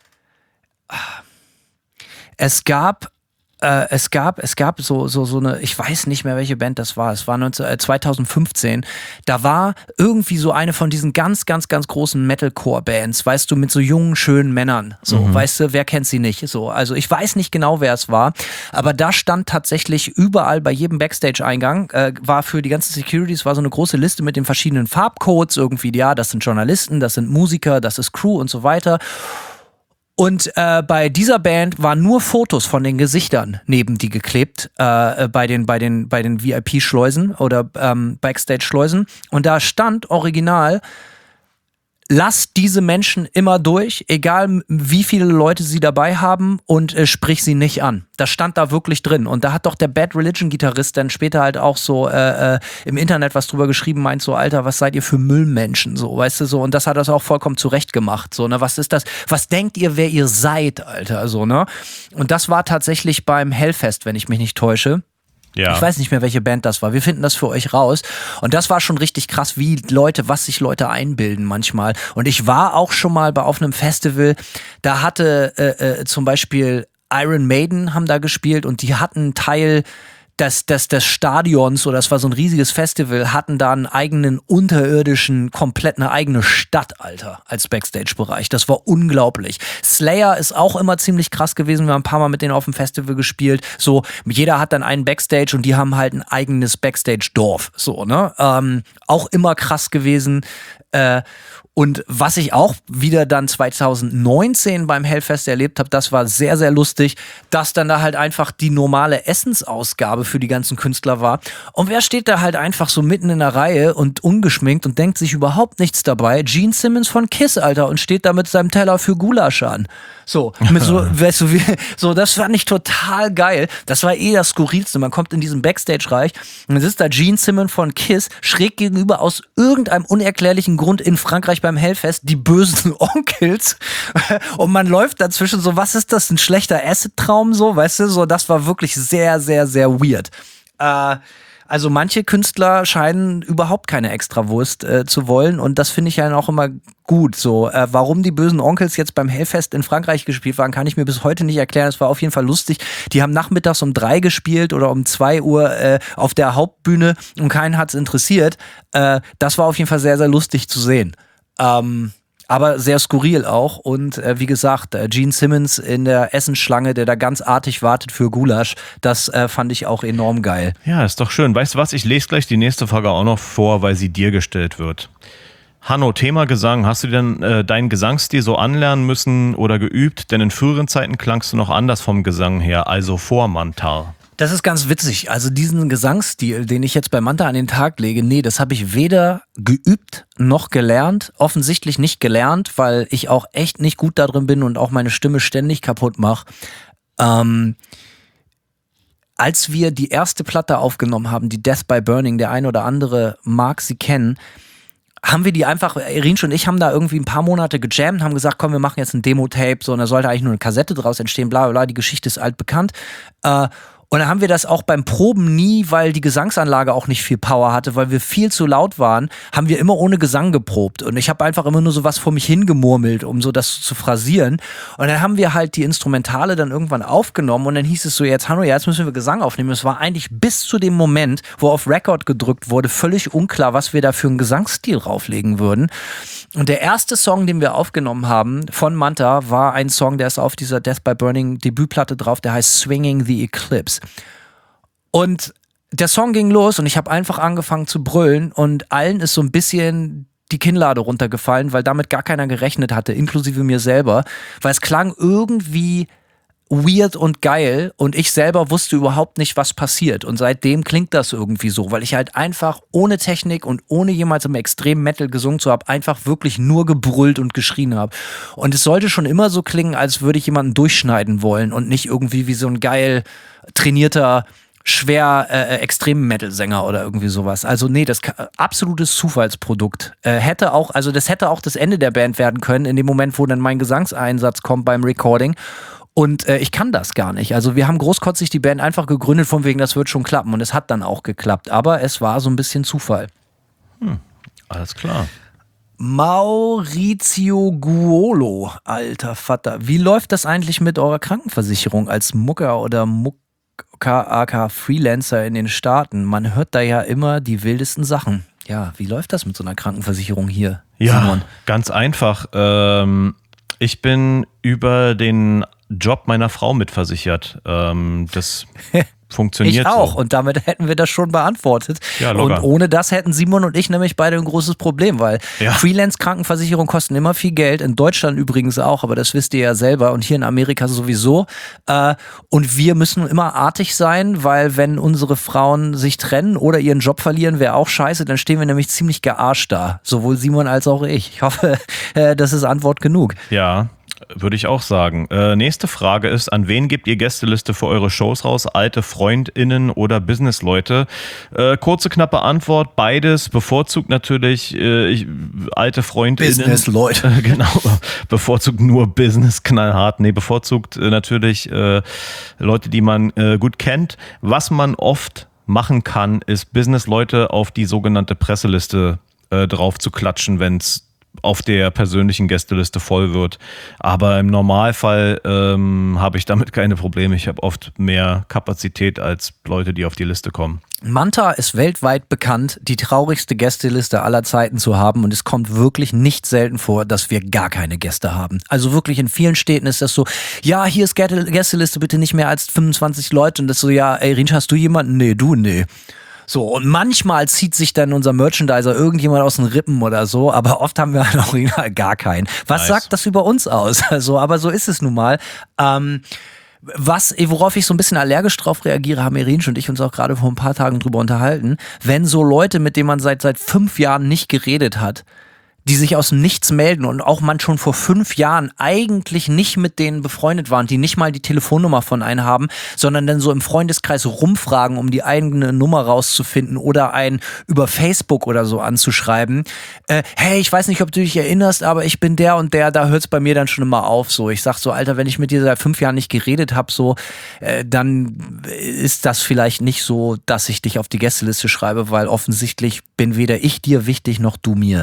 Es gab, äh, es gab, es gab so, so, so eine, ich weiß nicht mehr, welche Band das war. Es war neunzehn, äh, zwanzig fünfzehn. Da war irgendwie so eine von diesen ganz, ganz, ganz großen Metalcore-Bands, weißt du, mit so jungen, schönen Männern. So, mhm. Weißt du, wer kennt sie nicht? So, also ich weiß nicht genau, wer es war, aber da stand tatsächlich überall bei jedem Backstage-Eingang, äh, war für die ganzen Securities, war so eine große Liste mit den verschiedenen Farbcodes irgendwie. Ja, das sind Journalisten, das sind Musiker, das ist Crew und so weiter. Und äh, bei dieser Band waren nur Fotos von den Gesichtern neben die geklebt, äh, bei den bei den bei den V I P-Schleusen oder ähm, Backstage-Schleusen. Und da stand original: Lass diese Menschen immer durch, egal wie viele Leute sie dabei haben, und äh, sprich sie nicht an. Das stand da wirklich drin. Und da hat doch der Bad Religion-Gitarrist dann später halt auch so äh, äh, im Internet was drüber geschrieben, meint so, Alter, was seid ihr für Müllmenschen, so, weißt du, so. Und das hat das auch vollkommen zurecht gemacht, so, ne, was ist das, was denkt ihr, wer ihr seid, Alter, so, ne. Und das war tatsächlich beim Hellfest, wenn ich mich nicht täusche. Ja. Ich weiß nicht mehr, welche Band das war. Wir finden das für euch raus. Und das war schon richtig krass, wie Leute, was sich Leute einbilden manchmal. Und ich war auch schon mal bei auf einem Festival, da hatte äh, äh, zum Beispiel Iron Maiden haben da gespielt und die hatten einen Teil des, des, des Stadions, oder das war so ein riesiges Festival, hatten da einen eigenen unterirdischen, komplett eine eigene Stadt, Alter, als Backstage-Bereich. Das war unglaublich. Slayer ist auch immer ziemlich krass gewesen. Wir haben ein paar Mal mit denen auf dem Festival gespielt. So, jeder hat dann einen Backstage und die haben halt ein eigenes Backstage-Dorf. So, ne? Ähm, auch immer krass gewesen. Äh, Und was ich auch wieder dann zwanzig neunzehn beim Hellfest erlebt habe, das war sehr, sehr lustig, dass dann da halt einfach die normale Essensausgabe für die ganzen Künstler war. Und wer steht da halt einfach so mitten in der Reihe und ungeschminkt und denkt sich überhaupt nichts dabei? Gene Simmons von Kiss, Alter, und steht da mit seinem Teller für Gulasch an. So, mit so, weißt du, wie, so, das fand ich total geil. Das war eh das Skurrilste. Man kommt in diesen Backstage-Reich und dann sitzt da Gene Simmons von Kiss schräg gegenüber aus irgendeinem unerklärlichen Grund in Frankreich beim Hellfest die bösen Onkels und man läuft dazwischen so, was ist das, ein schlechter Acid-Traum, so, weißt du, so, das war wirklich sehr, sehr, sehr weird. Äh, Also manche Künstler scheinen überhaupt keine Extrawurst äh, zu wollen und das finde ich ja auch immer gut. So, äh, warum die bösen Onkels jetzt beim Hellfest in Frankreich gespielt waren, kann ich mir bis heute nicht erklären. Es war auf jeden Fall lustig. Die haben nachmittags um drei gespielt oder um zwei Uhr äh, auf der Hauptbühne und keinen hat's interessiert. Äh, das war auf jeden Fall sehr, sehr lustig zu sehen. Ähm, aber sehr skurril auch. Und äh, wie gesagt, äh, Gene Simmons in der Essensschlange, der da ganz artig wartet für Gulasch, das äh, fand ich auch enorm geil. Ja, ist doch schön. Weißt du was, ich lese gleich die nächste Frage auch noch vor, weil sie dir gestellt wird. Hanno, Thema Gesang. Hast du denn äh, deinen Gesangsstil so anlernen müssen oder geübt? Denn in früheren Zeiten klangst du noch anders vom Gesang her, also vor Manta. Das ist ganz witzig. Also diesen Gesangsstil, den ich jetzt bei Manta an den Tag lege, nee, das habe ich weder geübt noch gelernt. Offensichtlich nicht gelernt, weil ich auch echt nicht gut da drin bin und auch meine Stimme ständig kaputt mache. Ähm, als wir die erste Platte aufgenommen haben, die Death by Burning, der ein oder andere mag sie kennen, haben wir die einfach, Irinsch und ich haben da irgendwie ein paar Monate gejammt, haben gesagt, komm, wir machen jetzt ein Demo-Tape, so, und da sollte eigentlich nur eine Kassette draus entstehen, bla bla bla, die Geschichte ist altbekannt. Äh, Und dann haben wir das auch beim Proben nie, weil die Gesangsanlage auch nicht viel Power hatte, weil wir viel zu laut waren, haben wir immer ohne Gesang geprobt. Und ich habe einfach immer nur so was vor mich hingemurmelt, um so das zu phrasieren. Und dann haben wir halt die Instrumentale dann irgendwann aufgenommen und dann hieß es so, jetzt Hanno, ja, jetzt müssen wir Gesang aufnehmen. Es war eigentlich bis zu dem Moment, wo auf Record gedrückt wurde, völlig unklar, was wir da für einen Gesangsstil rauflegen würden. Und der erste Song, den wir aufgenommen haben von Manta, war ein Song, der ist auf dieser Death by Burning Debütplatte drauf, der heißt Swinging the Eclipse. Und der Song ging los und ich habe einfach angefangen zu brüllen und allen ist so ein bisschen die Kinnlade runtergefallen, weil damit gar keiner gerechnet hatte, inklusive mir selber, weil es klang irgendwie weird und geil und ich selber wusste überhaupt nicht, was passiert. Und seitdem klingt das irgendwie so, weil ich halt einfach ohne Technik und ohne jemals im Extrem Metal gesungen zu haben, einfach wirklich nur gebrüllt und geschrien habe. Und es sollte schon immer so klingen, als würde ich jemanden durchschneiden wollen und nicht irgendwie wie so ein geil trainierter, schwer äh, Extrem-Metal-Sänger oder irgendwie sowas. Also nee, das äh, absolutes Zufallsprodukt. Äh, hätte auch, also das hätte auch das Ende der Band werden können, in dem Moment, wo dann mein Gesangseinsatz kommt beim Recording. Und äh, ich kann das gar nicht. Also wir haben großkotzig die Band einfach gegründet, von wegen, das wird schon klappen. Und es hat dann auch geklappt. Aber es war so ein bisschen Zufall. Hm, alles klar. Maurizio Guolo, alter Vater. Wie läuft das eigentlich mit eurer Krankenversicherung als Mucker oder Mucker aka Freelancer in den Staaten? Man hört da ja immer die wildesten Sachen. Ja, wie läuft das mit so einer Krankenversicherung hier, Ja, Simon? ganz einfach. Ähm, ich bin über den Job meiner Frau mitversichert. Ähm, das funktioniert Ich auch. so. Und damit hätten wir das schon beantwortet. Ja, und locker. ohne das hätten Simon und ich nämlich beide ein großes Problem, weil Ja. Freelance-Krankenversicherungen kosten immer viel Geld. In Deutschland übrigens auch, aber das wisst ihr ja selber. Und hier in Amerika sowieso. Äh, und wir müssen immer artig sein, weil wenn unsere Frauen sich trennen oder ihren Job verlieren, wäre auch scheiße. Dann stehen wir nämlich ziemlich gearscht da. Sowohl Simon als auch ich. Ich hoffe, äh, das ist Antwort genug. Ja, würde ich auch sagen. Äh, nächste Frage ist, an wen gebt ihr Gästeliste für eure Shows raus? Alte FreundInnen oder Businessleute? Äh, kurze, knappe Antwort, beides. Bevorzugt natürlich äh, ich, alte FreundInnen. Businessleute. Äh, genau, bevorzugt nur Business, knallhart. Nee, bevorzugt äh, natürlich äh, Leute, die man äh, gut kennt. Was man oft machen kann, ist Businessleute auf die sogenannte Presseliste äh, drauf zu klatschen, wenn es auf der persönlichen Gästeliste voll wird. Aber im Normalfall ähm, habe ich damit keine Probleme. Ich habe oft mehr Kapazität als Leute, die auf die Liste kommen. Manta ist weltweit bekannt, die traurigste Gästeliste aller Zeiten zu haben und es kommt wirklich nicht selten vor, dass wir gar keine Gäste haben. Also wirklich in vielen Städten ist das so, ja, hier ist Gästeliste, bitte nicht mehr als fünfundzwanzig Leute und das so, ja, ey, Rinsch, hast du jemanden? Nee, du, nee. So, und manchmal zieht sich dann unser Merchandiser irgendjemand aus den Rippen oder so, aber oft haben wir halt auch gar keinen. Was Nice. sagt das über uns aus? Also, aber so ist es nun mal. Ähm, was, worauf ich so ein bisschen allergisch drauf reagiere, haben Irinsch und ich uns auch gerade vor ein paar Tagen drüber unterhalten, wenn so Leute, mit denen man seit, seit fünf Jahren nicht geredet hat, die sich aus dem Nichts melden und auch man schon vor fünf Jahren eigentlich nicht mit denen befreundet waren, die nicht mal die Telefonnummer von einem haben, sondern dann so im Freundeskreis rumfragen, um die eigene Nummer rauszufinden oder einen über Facebook oder so anzuschreiben. Äh, hey, ich weiß nicht, ob du dich erinnerst, aber ich bin der und der, da hört's bei mir dann schon immer auf. So, ich sag so, Alter, wenn ich mit dir seit fünf Jahren nicht geredet habe, so, äh, dann ist das vielleicht nicht so, dass ich dich auf die Gästeliste schreibe, weil offensichtlich bin weder ich dir wichtig noch du mir.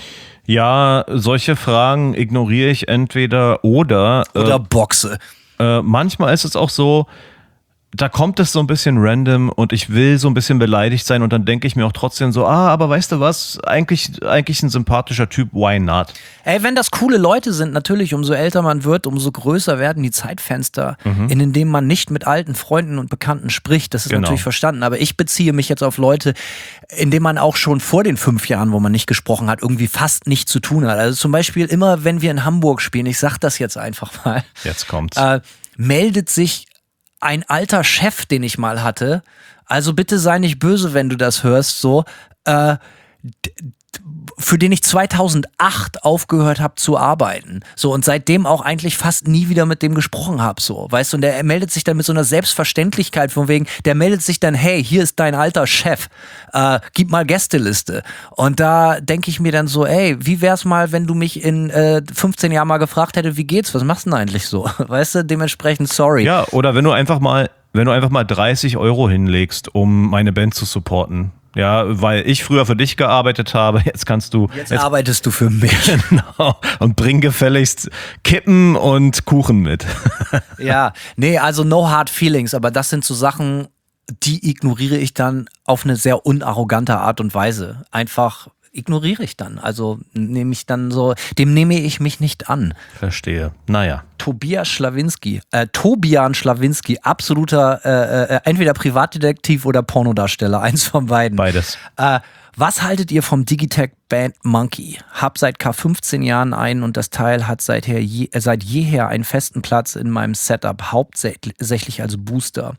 Ja, solche Fragen ignoriere ich entweder oder. Oder äh, Boxe. Äh, manchmal ist es auch so, da kommt es so ein bisschen random und ich will so ein bisschen beleidigt sein und dann denke ich mir auch trotzdem so, ah, aber weißt du was, eigentlich, eigentlich ein sympathischer Typ, why not? Ey, wenn das coole Leute sind, natürlich, umso älter man wird, umso größer werden die Zeitfenster, mhm. in denen man nicht mit alten Freunden und Bekannten spricht. Das ist genau. natürlich verstanden, aber ich beziehe mich jetzt auf Leute, in denen man auch schon vor den fünf Jahren, wo man nicht gesprochen hat, irgendwie fast nichts zu tun hat. Also zum Beispiel immer, wenn wir in Hamburg spielen, ich sag das jetzt einfach mal. Jetzt kommt's. Äh, meldet sich ein alter Chef, den ich mal hatte, also bitte sei nicht böse, wenn du das hörst, so, äh, d- für den ich zweitausendacht aufgehört habe zu arbeiten. So, und seitdem auch eigentlich fast nie wieder mit dem gesprochen habe, so, weißt du, und der meldet sich dann mit so einer Selbstverständlichkeit von wegen, der meldet sich dann, hey, hier ist dein alter Chef, äh, gib mal Gästeliste. Und da denke ich mir dann so, ey, wie wär's mal, wenn du mich in äh, fünfzehn Jahren mal gefragt hättest, wie geht's, was machst du denn eigentlich so? Weißt du, dementsprechend sorry. Ja, oder wenn du einfach mal, wenn du einfach mal dreißig Euro hinlegst, um meine Band zu supporten. Ja, weil ich früher für dich gearbeitet habe, jetzt kannst du... Jetzt, jetzt arbeitest du für mich. Genau, und bring gefälligst Kippen und Kuchen mit. Ja, nee, also no hard feelings, aber das sind so Sachen, die ignoriere ich dann auf eine sehr unarrogante Art und Weise. Einfach ignoriere ich dann, also nehme ich dann so, dem nehme ich mich nicht an. Verstehe, naja. Tobias Schlawinski, äh, Tobian Schlawinski, absoluter äh, äh, entweder Privatdetektiv oder Pornodarsteller, eins von beiden. Beides. Äh, was haltet ihr vom Digitech Band Monkey? Hab seit K fünfzehn Jahren einen und das Teil hat seither je, äh, seit jeher einen festen Platz in meinem Setup, hauptsächlich als Booster.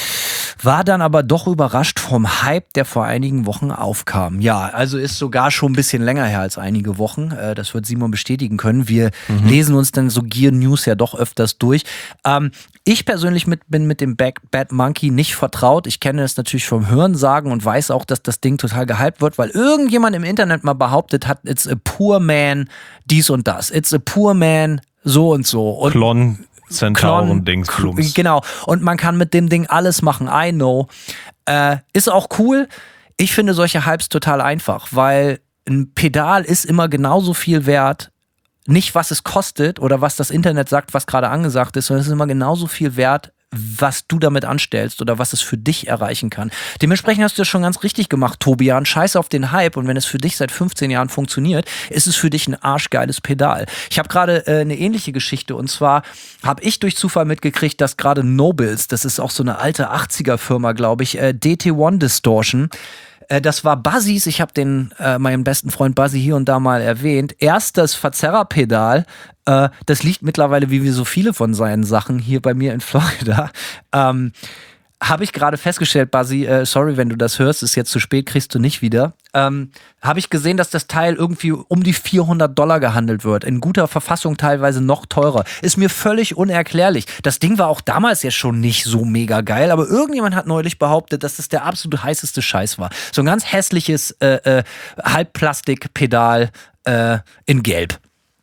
War dann aber doch überrascht vom Hype, der vor einigen Wochen aufkam. Ja, also ist sogar schon ein bisschen länger her als einige Wochen. Äh, das wird Simon bestätigen können. Wir mhm. lesen uns dann so Gear News ja doch öfters durch. Ähm, ich persönlich mit, bin mit dem Bad, Bad Monkey nicht vertraut. Ich kenne das natürlich vom Hörensagen und weiß auch, dass das Ding total gehypt wird, weil irgendjemand im Internet mal behauptet hat, it's a poor man, dies und das. It's a poor man, so und so. Und Klon. Zentauren-Dingsblums. Genau. Und man kann mit dem Ding alles machen. I know. Äh, ist auch cool. Ich finde solche Hypes total einfach, weil ein Pedal ist immer genauso viel wert. Nicht, was es kostet oder was das Internet sagt, was gerade angesagt ist, sondern es ist immer genauso viel wert, was du damit anstellst oder was es für dich erreichen kann. Dementsprechend hast du das schon ganz richtig gemacht, Tobian. Scheiß auf den Hype und wenn es für dich seit fünfzehn Jahren funktioniert, ist es für dich ein arschgeiles Pedal. Ich habe gerade äh, eine ähnliche Geschichte und zwar habe ich durch Zufall mitgekriegt, dass gerade Nobles, das ist auch so eine alte achtziger-Firma, glaube ich, äh, D T eins Distortion, das war Buzzys, ich habe den äh, meinen besten Freund Buzzy hier und da mal erwähnt. Erst das Verzerrerpedal, äh, das liegt mittlerweile wie so viele von seinen Sachen hier bei mir in Florida. Ähm, habe ich gerade festgestellt, Buzzy, äh, sorry, wenn du das hörst, ist jetzt zu spät, kriegst du nicht wieder. Ähm, habe ich gesehen, dass das Teil irgendwie um die vierhundert Dollar gehandelt wird. In guter Verfassung teilweise noch teurer. Ist mir völlig unerklärlich. Das Ding war auch damals ja schon nicht so mega geil, aber irgendjemand hat neulich behauptet, dass das der absolut heißeste Scheiß war. So ein ganz hässliches äh, äh, Halbplastikpedal äh, in Gelb.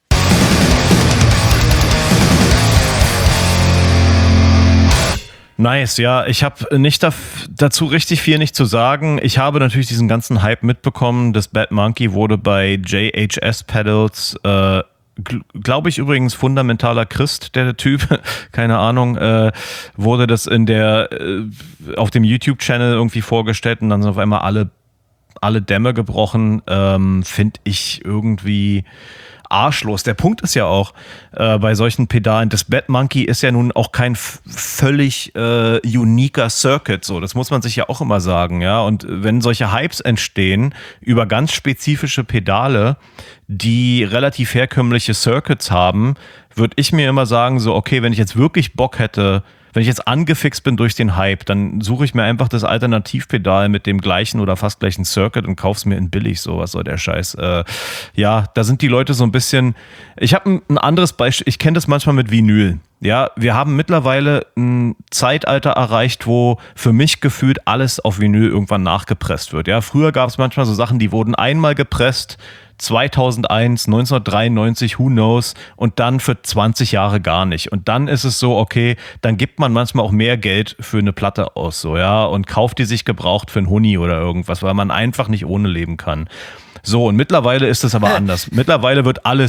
Nice, ja, ich habe nicht daf- dazu richtig viel nicht zu sagen. Ich habe natürlich diesen ganzen Hype mitbekommen. Das Bad Monkey wurde bei J H S Pedals, äh, gl- glaube ich übrigens fundamentaler Christ, der Typ, keine Ahnung, äh, wurde das in der äh, auf dem YouTube-Channel irgendwie vorgestellt und dann sind auf einmal alle, alle Dämme gebrochen. Ähm, Finde ich irgendwie arschlos. Der Punkt ist ja auch, äh, bei solchen Pedalen, das Bad Monkey ist ja nun auch kein f- völlig äh, uniker Circuit, so, das muss man sich ja auch immer sagen, ja, und wenn solche Hypes entstehen über ganz spezifische Pedale, die relativ herkömmliche Circuits haben, würde ich mir immer sagen, so, okay, wenn ich jetzt wirklich Bock hätte, wenn ich jetzt angefixt bin durch den Hype, dann suche ich mir einfach das Alternativpedal mit dem gleichen oder fast gleichen Circuit und kauf's mir in billig, so, was soll der Scheiß. Äh, ja, da sind die Leute so ein bisschen, ich habe ein, ein anderes Beispiel, ich kenne das manchmal mit Vinyl. Ja, wir haben mittlerweile ein Zeitalter erreicht, wo für mich gefühlt alles auf Vinyl irgendwann nachgepresst wird. Ja, früher gab es manchmal so Sachen, die wurden einmal gepresst, zweitausendeins, neunzehnhundertdreiundneunzig, who knows, und dann für zwanzig Jahre gar nicht. Und dann ist es so, okay, dann gibt man manchmal auch mehr Geld für eine Platte aus, so, ja, und kauft die sich gebraucht für einen Huni oder irgendwas, weil man einfach nicht ohne leben kann. So, und mittlerweile ist es aber anders. Mittlerweile wird alles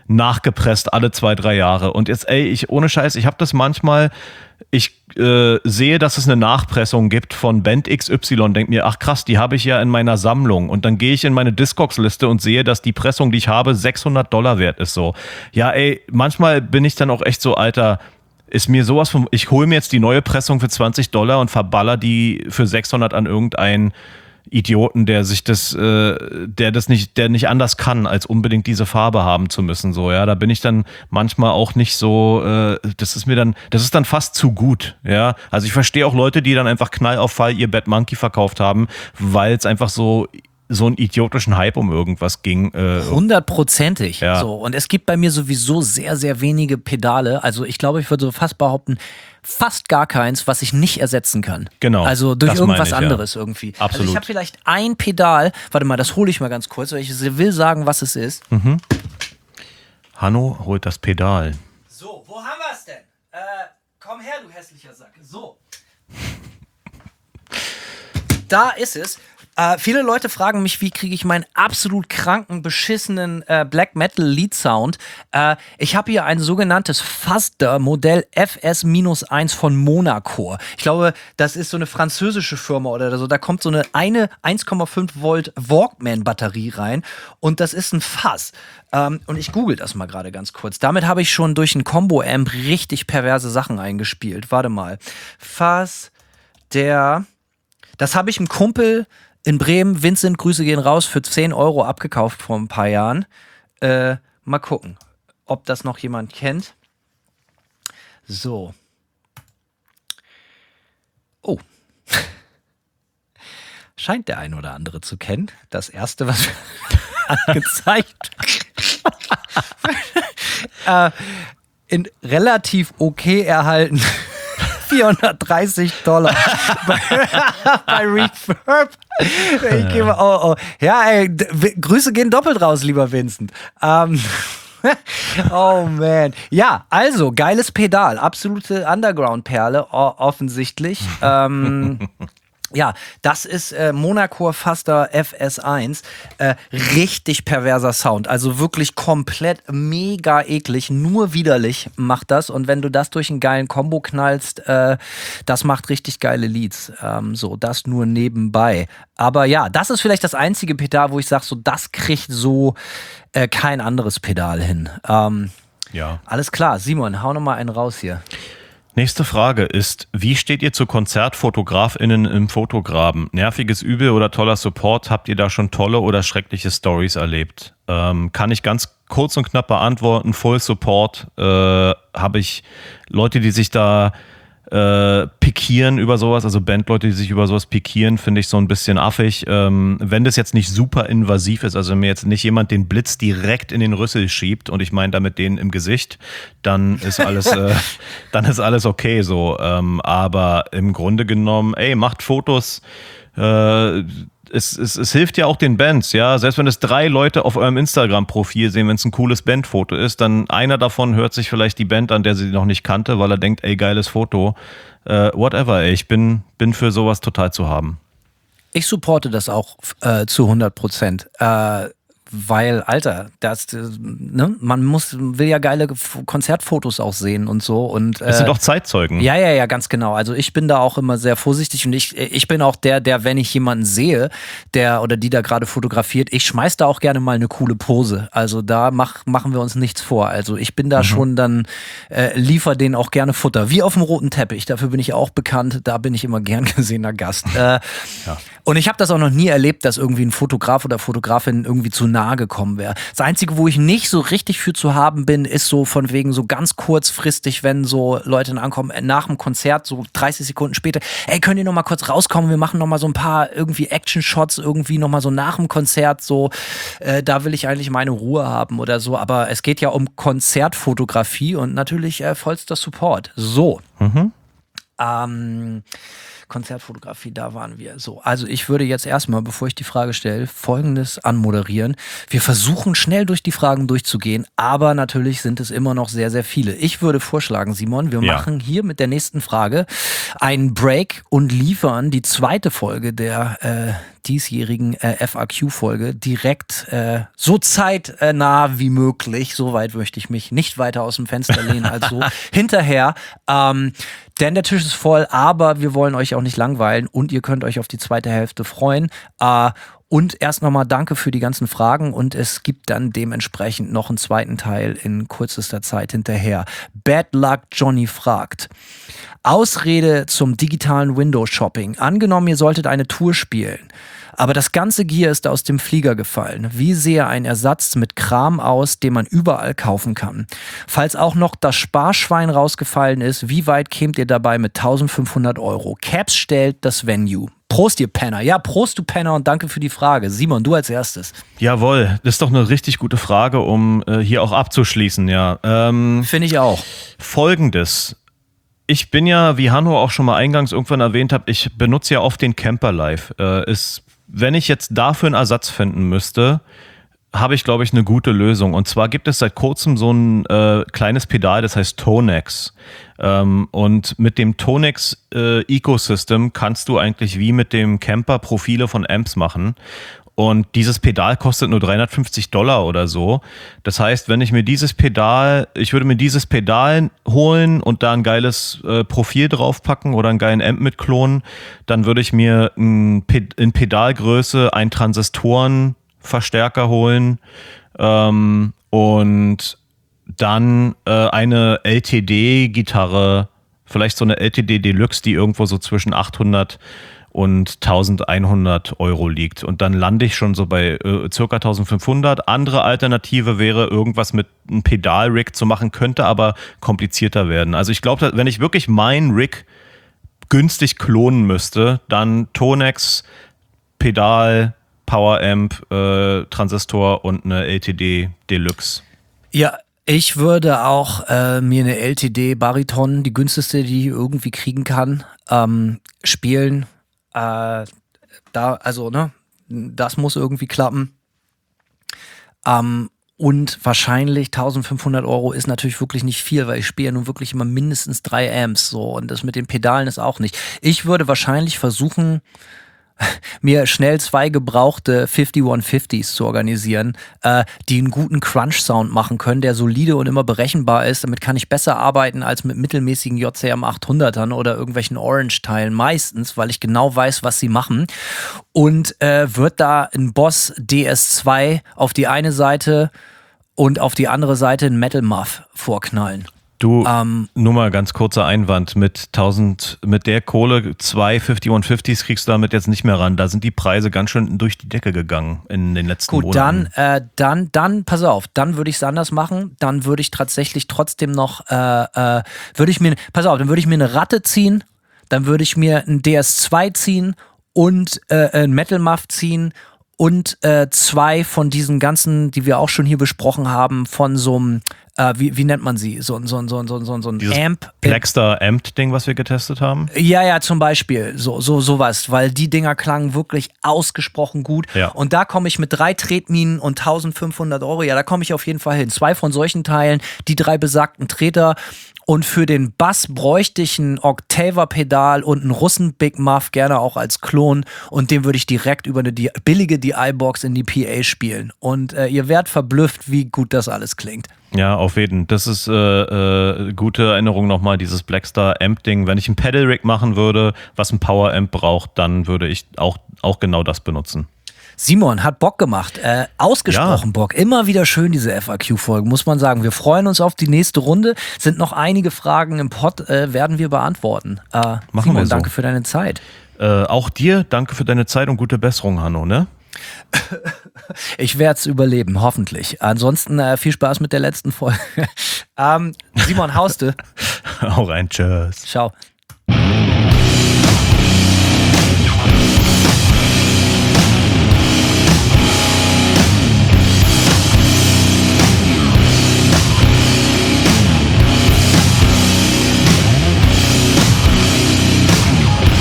nachgepresst alle zwei, drei Jahre. Und jetzt, ey, ich ohne Scheiß, ich habe das manchmal, ich äh, sehe, dass es eine Nachpressung gibt von Band X Y, denke mir, ach krass, die habe ich ja in meiner Sammlung. Und dann gehe ich in meine Discogs-Liste und sehe, dass die Pressung, die ich habe, sechshundert Dollar wert ist. So, ja, ey, manchmal bin ich dann auch echt so, Alter, ist mir sowas von, ich hole mir jetzt die neue Pressung für zwanzig Dollar und verballer die für sechshundert an irgendeinen Idioten, der sich das, äh, der das nicht, der nicht anders kann, als unbedingt diese Farbe haben zu müssen. So, ja, da bin ich dann manchmal auch nicht so, äh, das ist mir dann, das ist dann fast zu gut, ja. Also ich verstehe auch Leute, die dann einfach Knall auf Fall ihr Bad Monkey verkauft haben, weil es einfach so so einen idiotischen Hype um irgendwas ging. Äh, Hundertprozentig. Ja. So. Und es gibt bei mir sowieso sehr, sehr wenige Pedale. Also ich glaube, ich würde so fast behaupten, fast gar keins, was ich nicht ersetzen kann. Genau. Also durch das irgendwas meine ich, anderes ja. irgendwie. Absolut. Also ich habe vielleicht ein Pedal, warte mal, das hole ich mal ganz kurz, weil ich will sagen, was es ist. Mhm. Hanno holt das Pedal. So, wo haben wir es denn? Äh, komm her, du hässlicher Sack. So. Da ist es. Äh, viele Leute fragen mich, wie kriege ich meinen absolut kranken, beschissenen äh, Black Metal Lead Sound. Äh, ich habe hier ein sogenanntes Faster Modell F S eins von Monaco. Ich glaube, das ist so eine französische Firma oder so. Da kommt so eine, eine eins Komma fünf Volt Walkman Batterie rein und das ist ein Fass. Ähm, und ich google das mal gerade ganz kurz. Damit habe ich schon durch ein Combo-Amp richtig perverse Sachen eingespielt. Warte mal. Fass der... Das habe ich einem Kumpel in Bremen, Vincent, Grüße gehen raus, für zehn Euro abgekauft vor ein paar Jahren. Äh, mal gucken, ob das noch jemand kennt. So. Oh. Scheint der ein oder andere zu kennen. Das erste, was angezeigt äh, in relativ okay erhalten vierhundertdreißig Dollar bei, bei Reverb. Ich gebe, oh, oh. Ja, ey, d- Grüße gehen doppelt raus, lieber Vincent. Ähm, oh man. Ja, also, geiles Pedal. Absolute Underground-Perle, o- offensichtlich. ähm, Ja, das ist äh, Monaco Faster F S eins. Äh, richtig perverser Sound. Also wirklich komplett mega eklig. Nur widerlich macht das. Und wenn du das durch einen geilen Combo knallst, äh, das macht richtig geile Leads. Ähm, so, das nur nebenbei. Aber ja, das ist vielleicht das einzige Pedal, wo ich sage, so, das kriegt so äh, kein anderes Pedal hin. Ähm, Ja. Alles klar, Simon, hau nochmal einen raus hier. Nächste Frage ist, wie steht ihr zu KonzertfotografInnen im Fotograben? Nerviges Übel oder toller Support? Habt ihr da schon tolle oder schreckliche Stories erlebt? Ähm, kann ich ganz kurz und knapp beantworten. Full Support äh, habe ich Leute, die sich da äh, pikieren über sowas, also Bandleute, die sich über sowas pikieren, finde ich so ein bisschen affig. Ähm, wenn das jetzt nicht super invasiv ist, also mir jetzt nicht jemand den Blitz direkt in den Rüssel schiebt und ich meine damit den im Gesicht, dann ist alles, äh, dann ist alles okay so. Ähm, aber im Grunde genommen, ey, macht Fotos. Äh, Es, es, es hilft ja auch den Bands, ja. Selbst wenn es drei Leute auf eurem Instagram-Profil sehen, wenn es ein cooles Bandfoto ist, dann einer davon hört sich vielleicht die Band an, der sie noch nicht kannte, weil er denkt, ey, geiles Foto. Äh, whatever, ey, ich bin, bin für sowas total zu haben. Ich supporte das auch äh, zu hundert Prozent. Äh, weil, Alter, das, ne, man muss, will ja geile Konzertfotos auch sehen und so. Und, äh, Es sind auch Zeitzeugen. Ja, ja, ja, ganz genau. Also ich bin da auch immer sehr vorsichtig und ich, ich bin auch der, der, wenn ich jemanden sehe, der oder die da gerade fotografiert, ich schmeiß da auch gerne mal eine coole Pose. Also da mach, machen wir uns nichts vor. Also ich bin da mhm. schon dann, äh, liefer denen auch gerne Futter. Wie auf dem roten Teppich. Dafür bin ich auch bekannt. Da bin ich immer gern gesehener Gast. Äh, ja. Und ich habe das auch noch nie erlebt, dass irgendwie ein Fotograf oder Fotografin irgendwie zu nahe gekommen wäre. Das Einzige, wo ich nicht so richtig für zu haben bin, ist so von wegen so ganz kurzfristig, wenn so Leute ankommen, nach dem Konzert, so dreißig Sekunden später, ey, könnt ihr noch mal kurz rauskommen, wir machen noch mal so ein paar irgendwie Action-Shots, irgendwie noch mal so nach dem Konzert, so, äh, da will ich eigentlich meine Ruhe haben oder so, aber es geht ja um Konzertfotografie und natürlich äh, vollster Support. So. Mhm. Ähm... Konzertfotografie, da waren wir. So, also ich würde jetzt erstmal, bevor ich die Frage stelle, Folgendes anmoderieren. Wir versuchen schnell durch die Fragen durchzugehen, aber natürlich sind es immer noch sehr, sehr viele. Ich würde vorschlagen, Simon, wir ja. machen hier mit der nächsten Frage einen Break und liefern die zweite Folge der, äh, diesjährigen äh, F A Q-Folge direkt äh, so zeitnah wie möglich, so weit möchte ich mich nicht weiter aus dem Fenster lehnen als so, hinterher. Ähm, denn der Tisch ist voll, aber wir wollen euch auch nicht langweilen und ihr könnt euch auf die zweite Hälfte freuen. Äh, Und erst nochmal danke für die ganzen Fragen und es gibt dann dementsprechend noch einen zweiten Teil in kürzester Zeit hinterher. Bad Luck Johnny fragt: Ausrede zum digitalen Windows-Shopping. Angenommen, ihr solltet eine Tour spielen, aber das ganze Gear ist aus dem Flieger gefallen. Wie sähe ein Ersatz mit Kram aus, den man überall kaufen kann? Falls auch noch das Sparschwein rausgefallen ist, wie weit kämt ihr dabei mit eintausendfünfhundert Euro? Caps stellt das Venue. Prost, ihr Penner. Ja, Prost, du Penner, und danke für die Frage. Simon, du als erstes. Jawohl, das ist doch eine richtig gute Frage, um äh, hier auch abzuschließen, ja. Ähm, Finde ich auch. Folgendes. Ich bin ja, wie Hanno auch schon mal eingangs irgendwann erwähnt hat, ich benutze ja oft den Camper Live. Äh, ist, wenn ich jetzt dafür einen Ersatz finden müsste, habe ich, glaube ich, eine gute Lösung. Und zwar gibt es seit kurzem so ein äh, kleines Pedal, das heißt Tonex. Ähm, und mit dem Tonex äh, Ecosystem kannst du eigentlich wie mit dem Camper Profile von Amps machen. Und dieses Pedal kostet nur dreihundertfünfzig Dollar oder so. Das heißt, wenn ich mir dieses Pedal, ich würde mir dieses Pedal holen und da ein geiles äh, Profil draufpacken oder einen geilen Amp mit klonen, dann würde ich mir ein Pe- in Pedalgröße einen Transistorenverstärker holen ähm, und dann äh, eine L T D-Gitarre, vielleicht so eine L T D Deluxe, die irgendwo so zwischen achthundert und eintausendeinhundert Euro liegt. Und dann lande ich schon so bei äh, circa eintausendfünfhundert. Andere Alternative wäre, irgendwas mit einem Pedal-Rig zu machen, könnte aber komplizierter werden. Also ich glaube, wenn ich wirklich meinen Rig günstig klonen müsste, dann Tonex, Pedal, Power-Amp, äh, Transistor und eine L T D Deluxe. Ja, ich würde auch äh, mir eine L T D Bariton, die günstigste, die ich irgendwie kriegen kann, ähm, spielen. Äh, da, also, ne, das muss irgendwie klappen. Ähm, und wahrscheinlich eintausendfünfhundert Euro ist natürlich wirklich nicht viel, weil ich spiele ja nun wirklich immer mindestens drei Amps, so, und das mit den Pedalen ist auch nicht. Ich würde wahrscheinlich versuchen, mir schnell zwei gebrauchte fünfzig-hundertfünfzig zu organisieren, äh, die einen guten Crunch-Sound machen können, der solide und immer berechenbar ist. Damit kann ich besser arbeiten als mit mittelmäßigen J C M achthundertern oder irgendwelchen Orange-Teilen meistens, weil ich genau weiß, was sie machen. Und äh, wird da ein Boss D S zwei auf die eine Seite und auf die andere Seite ein Metal Muff vorknallen. Du, Ähm, nur mal ganz kurzer Einwand, mit tausend, mit der Kohle, zwei fünfzig-hundertfünfzigs kriegst du damit jetzt nicht mehr ran. Da sind die Preise ganz schön durch die Decke gegangen in den letzten Gut, Monaten. dann, äh, dann, dann, pass auf, dann würde ich es anders machen. Dann würde ich tatsächlich trotzdem noch, äh, äh, würde ich mir, pass auf, dann würde ich mir eine Ratte ziehen, dann würde ich mir ein D S zwei ziehen und äh, ein Metal Muff ziehen und äh, zwei von diesen ganzen, die wir auch schon hier besprochen haben, von so einem, äh, wie, wie nennt man sie? So, so, so, so, so, so ein Dieses Amp. Blackstar Amp-Ding, was wir getestet haben? Ja, ja, zum Beispiel, so, so, sowas, weil die Dinger klangen wirklich ausgesprochen gut. Ja. Und da komme ich mit drei Tretminen und eintausendfünfhundert Euro, ja, da komme ich auf jeden Fall hin. Zwei von solchen Teilen, die drei besagten Treter. Und für den Bass bräuchte ich ein Octaver-Pedal und einen Russen-Big Muff, gerne auch als Klon. Und den würde ich direkt über eine D- billige D I-Box in die P A spielen. Und äh, ihr werdet verblüfft, wie gut das alles klingt. Ja, auf jeden. Das ist äh, äh, gute Erinnerung nochmal, dieses Blackstar Amp-Ding. Wenn ich ein Pedal-Rig machen würde, was ein Power-Amp braucht, dann würde ich auch, auch genau das benutzen. Simon, hat Bock gemacht. Äh, ausgesprochen Ja. Bock. Immer wieder schön, diese F A Q-Folgen, muss man sagen. Wir freuen uns auf die nächste Runde. Sind noch einige Fragen im Pod, äh, werden wir beantworten. Äh, Machen Simon, wir so. danke für deine Zeit. Äh, auch dir, danke für deine Zeit und gute Besserung, Hanno, ne? Ich werde es überleben, hoffentlich. Ansonsten äh, viel Spaß mit der letzten Folge. ähm, Simon, hauste. Hau rein, tschüss. Ciao.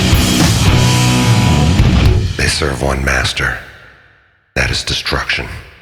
They serve one master. That is destruction.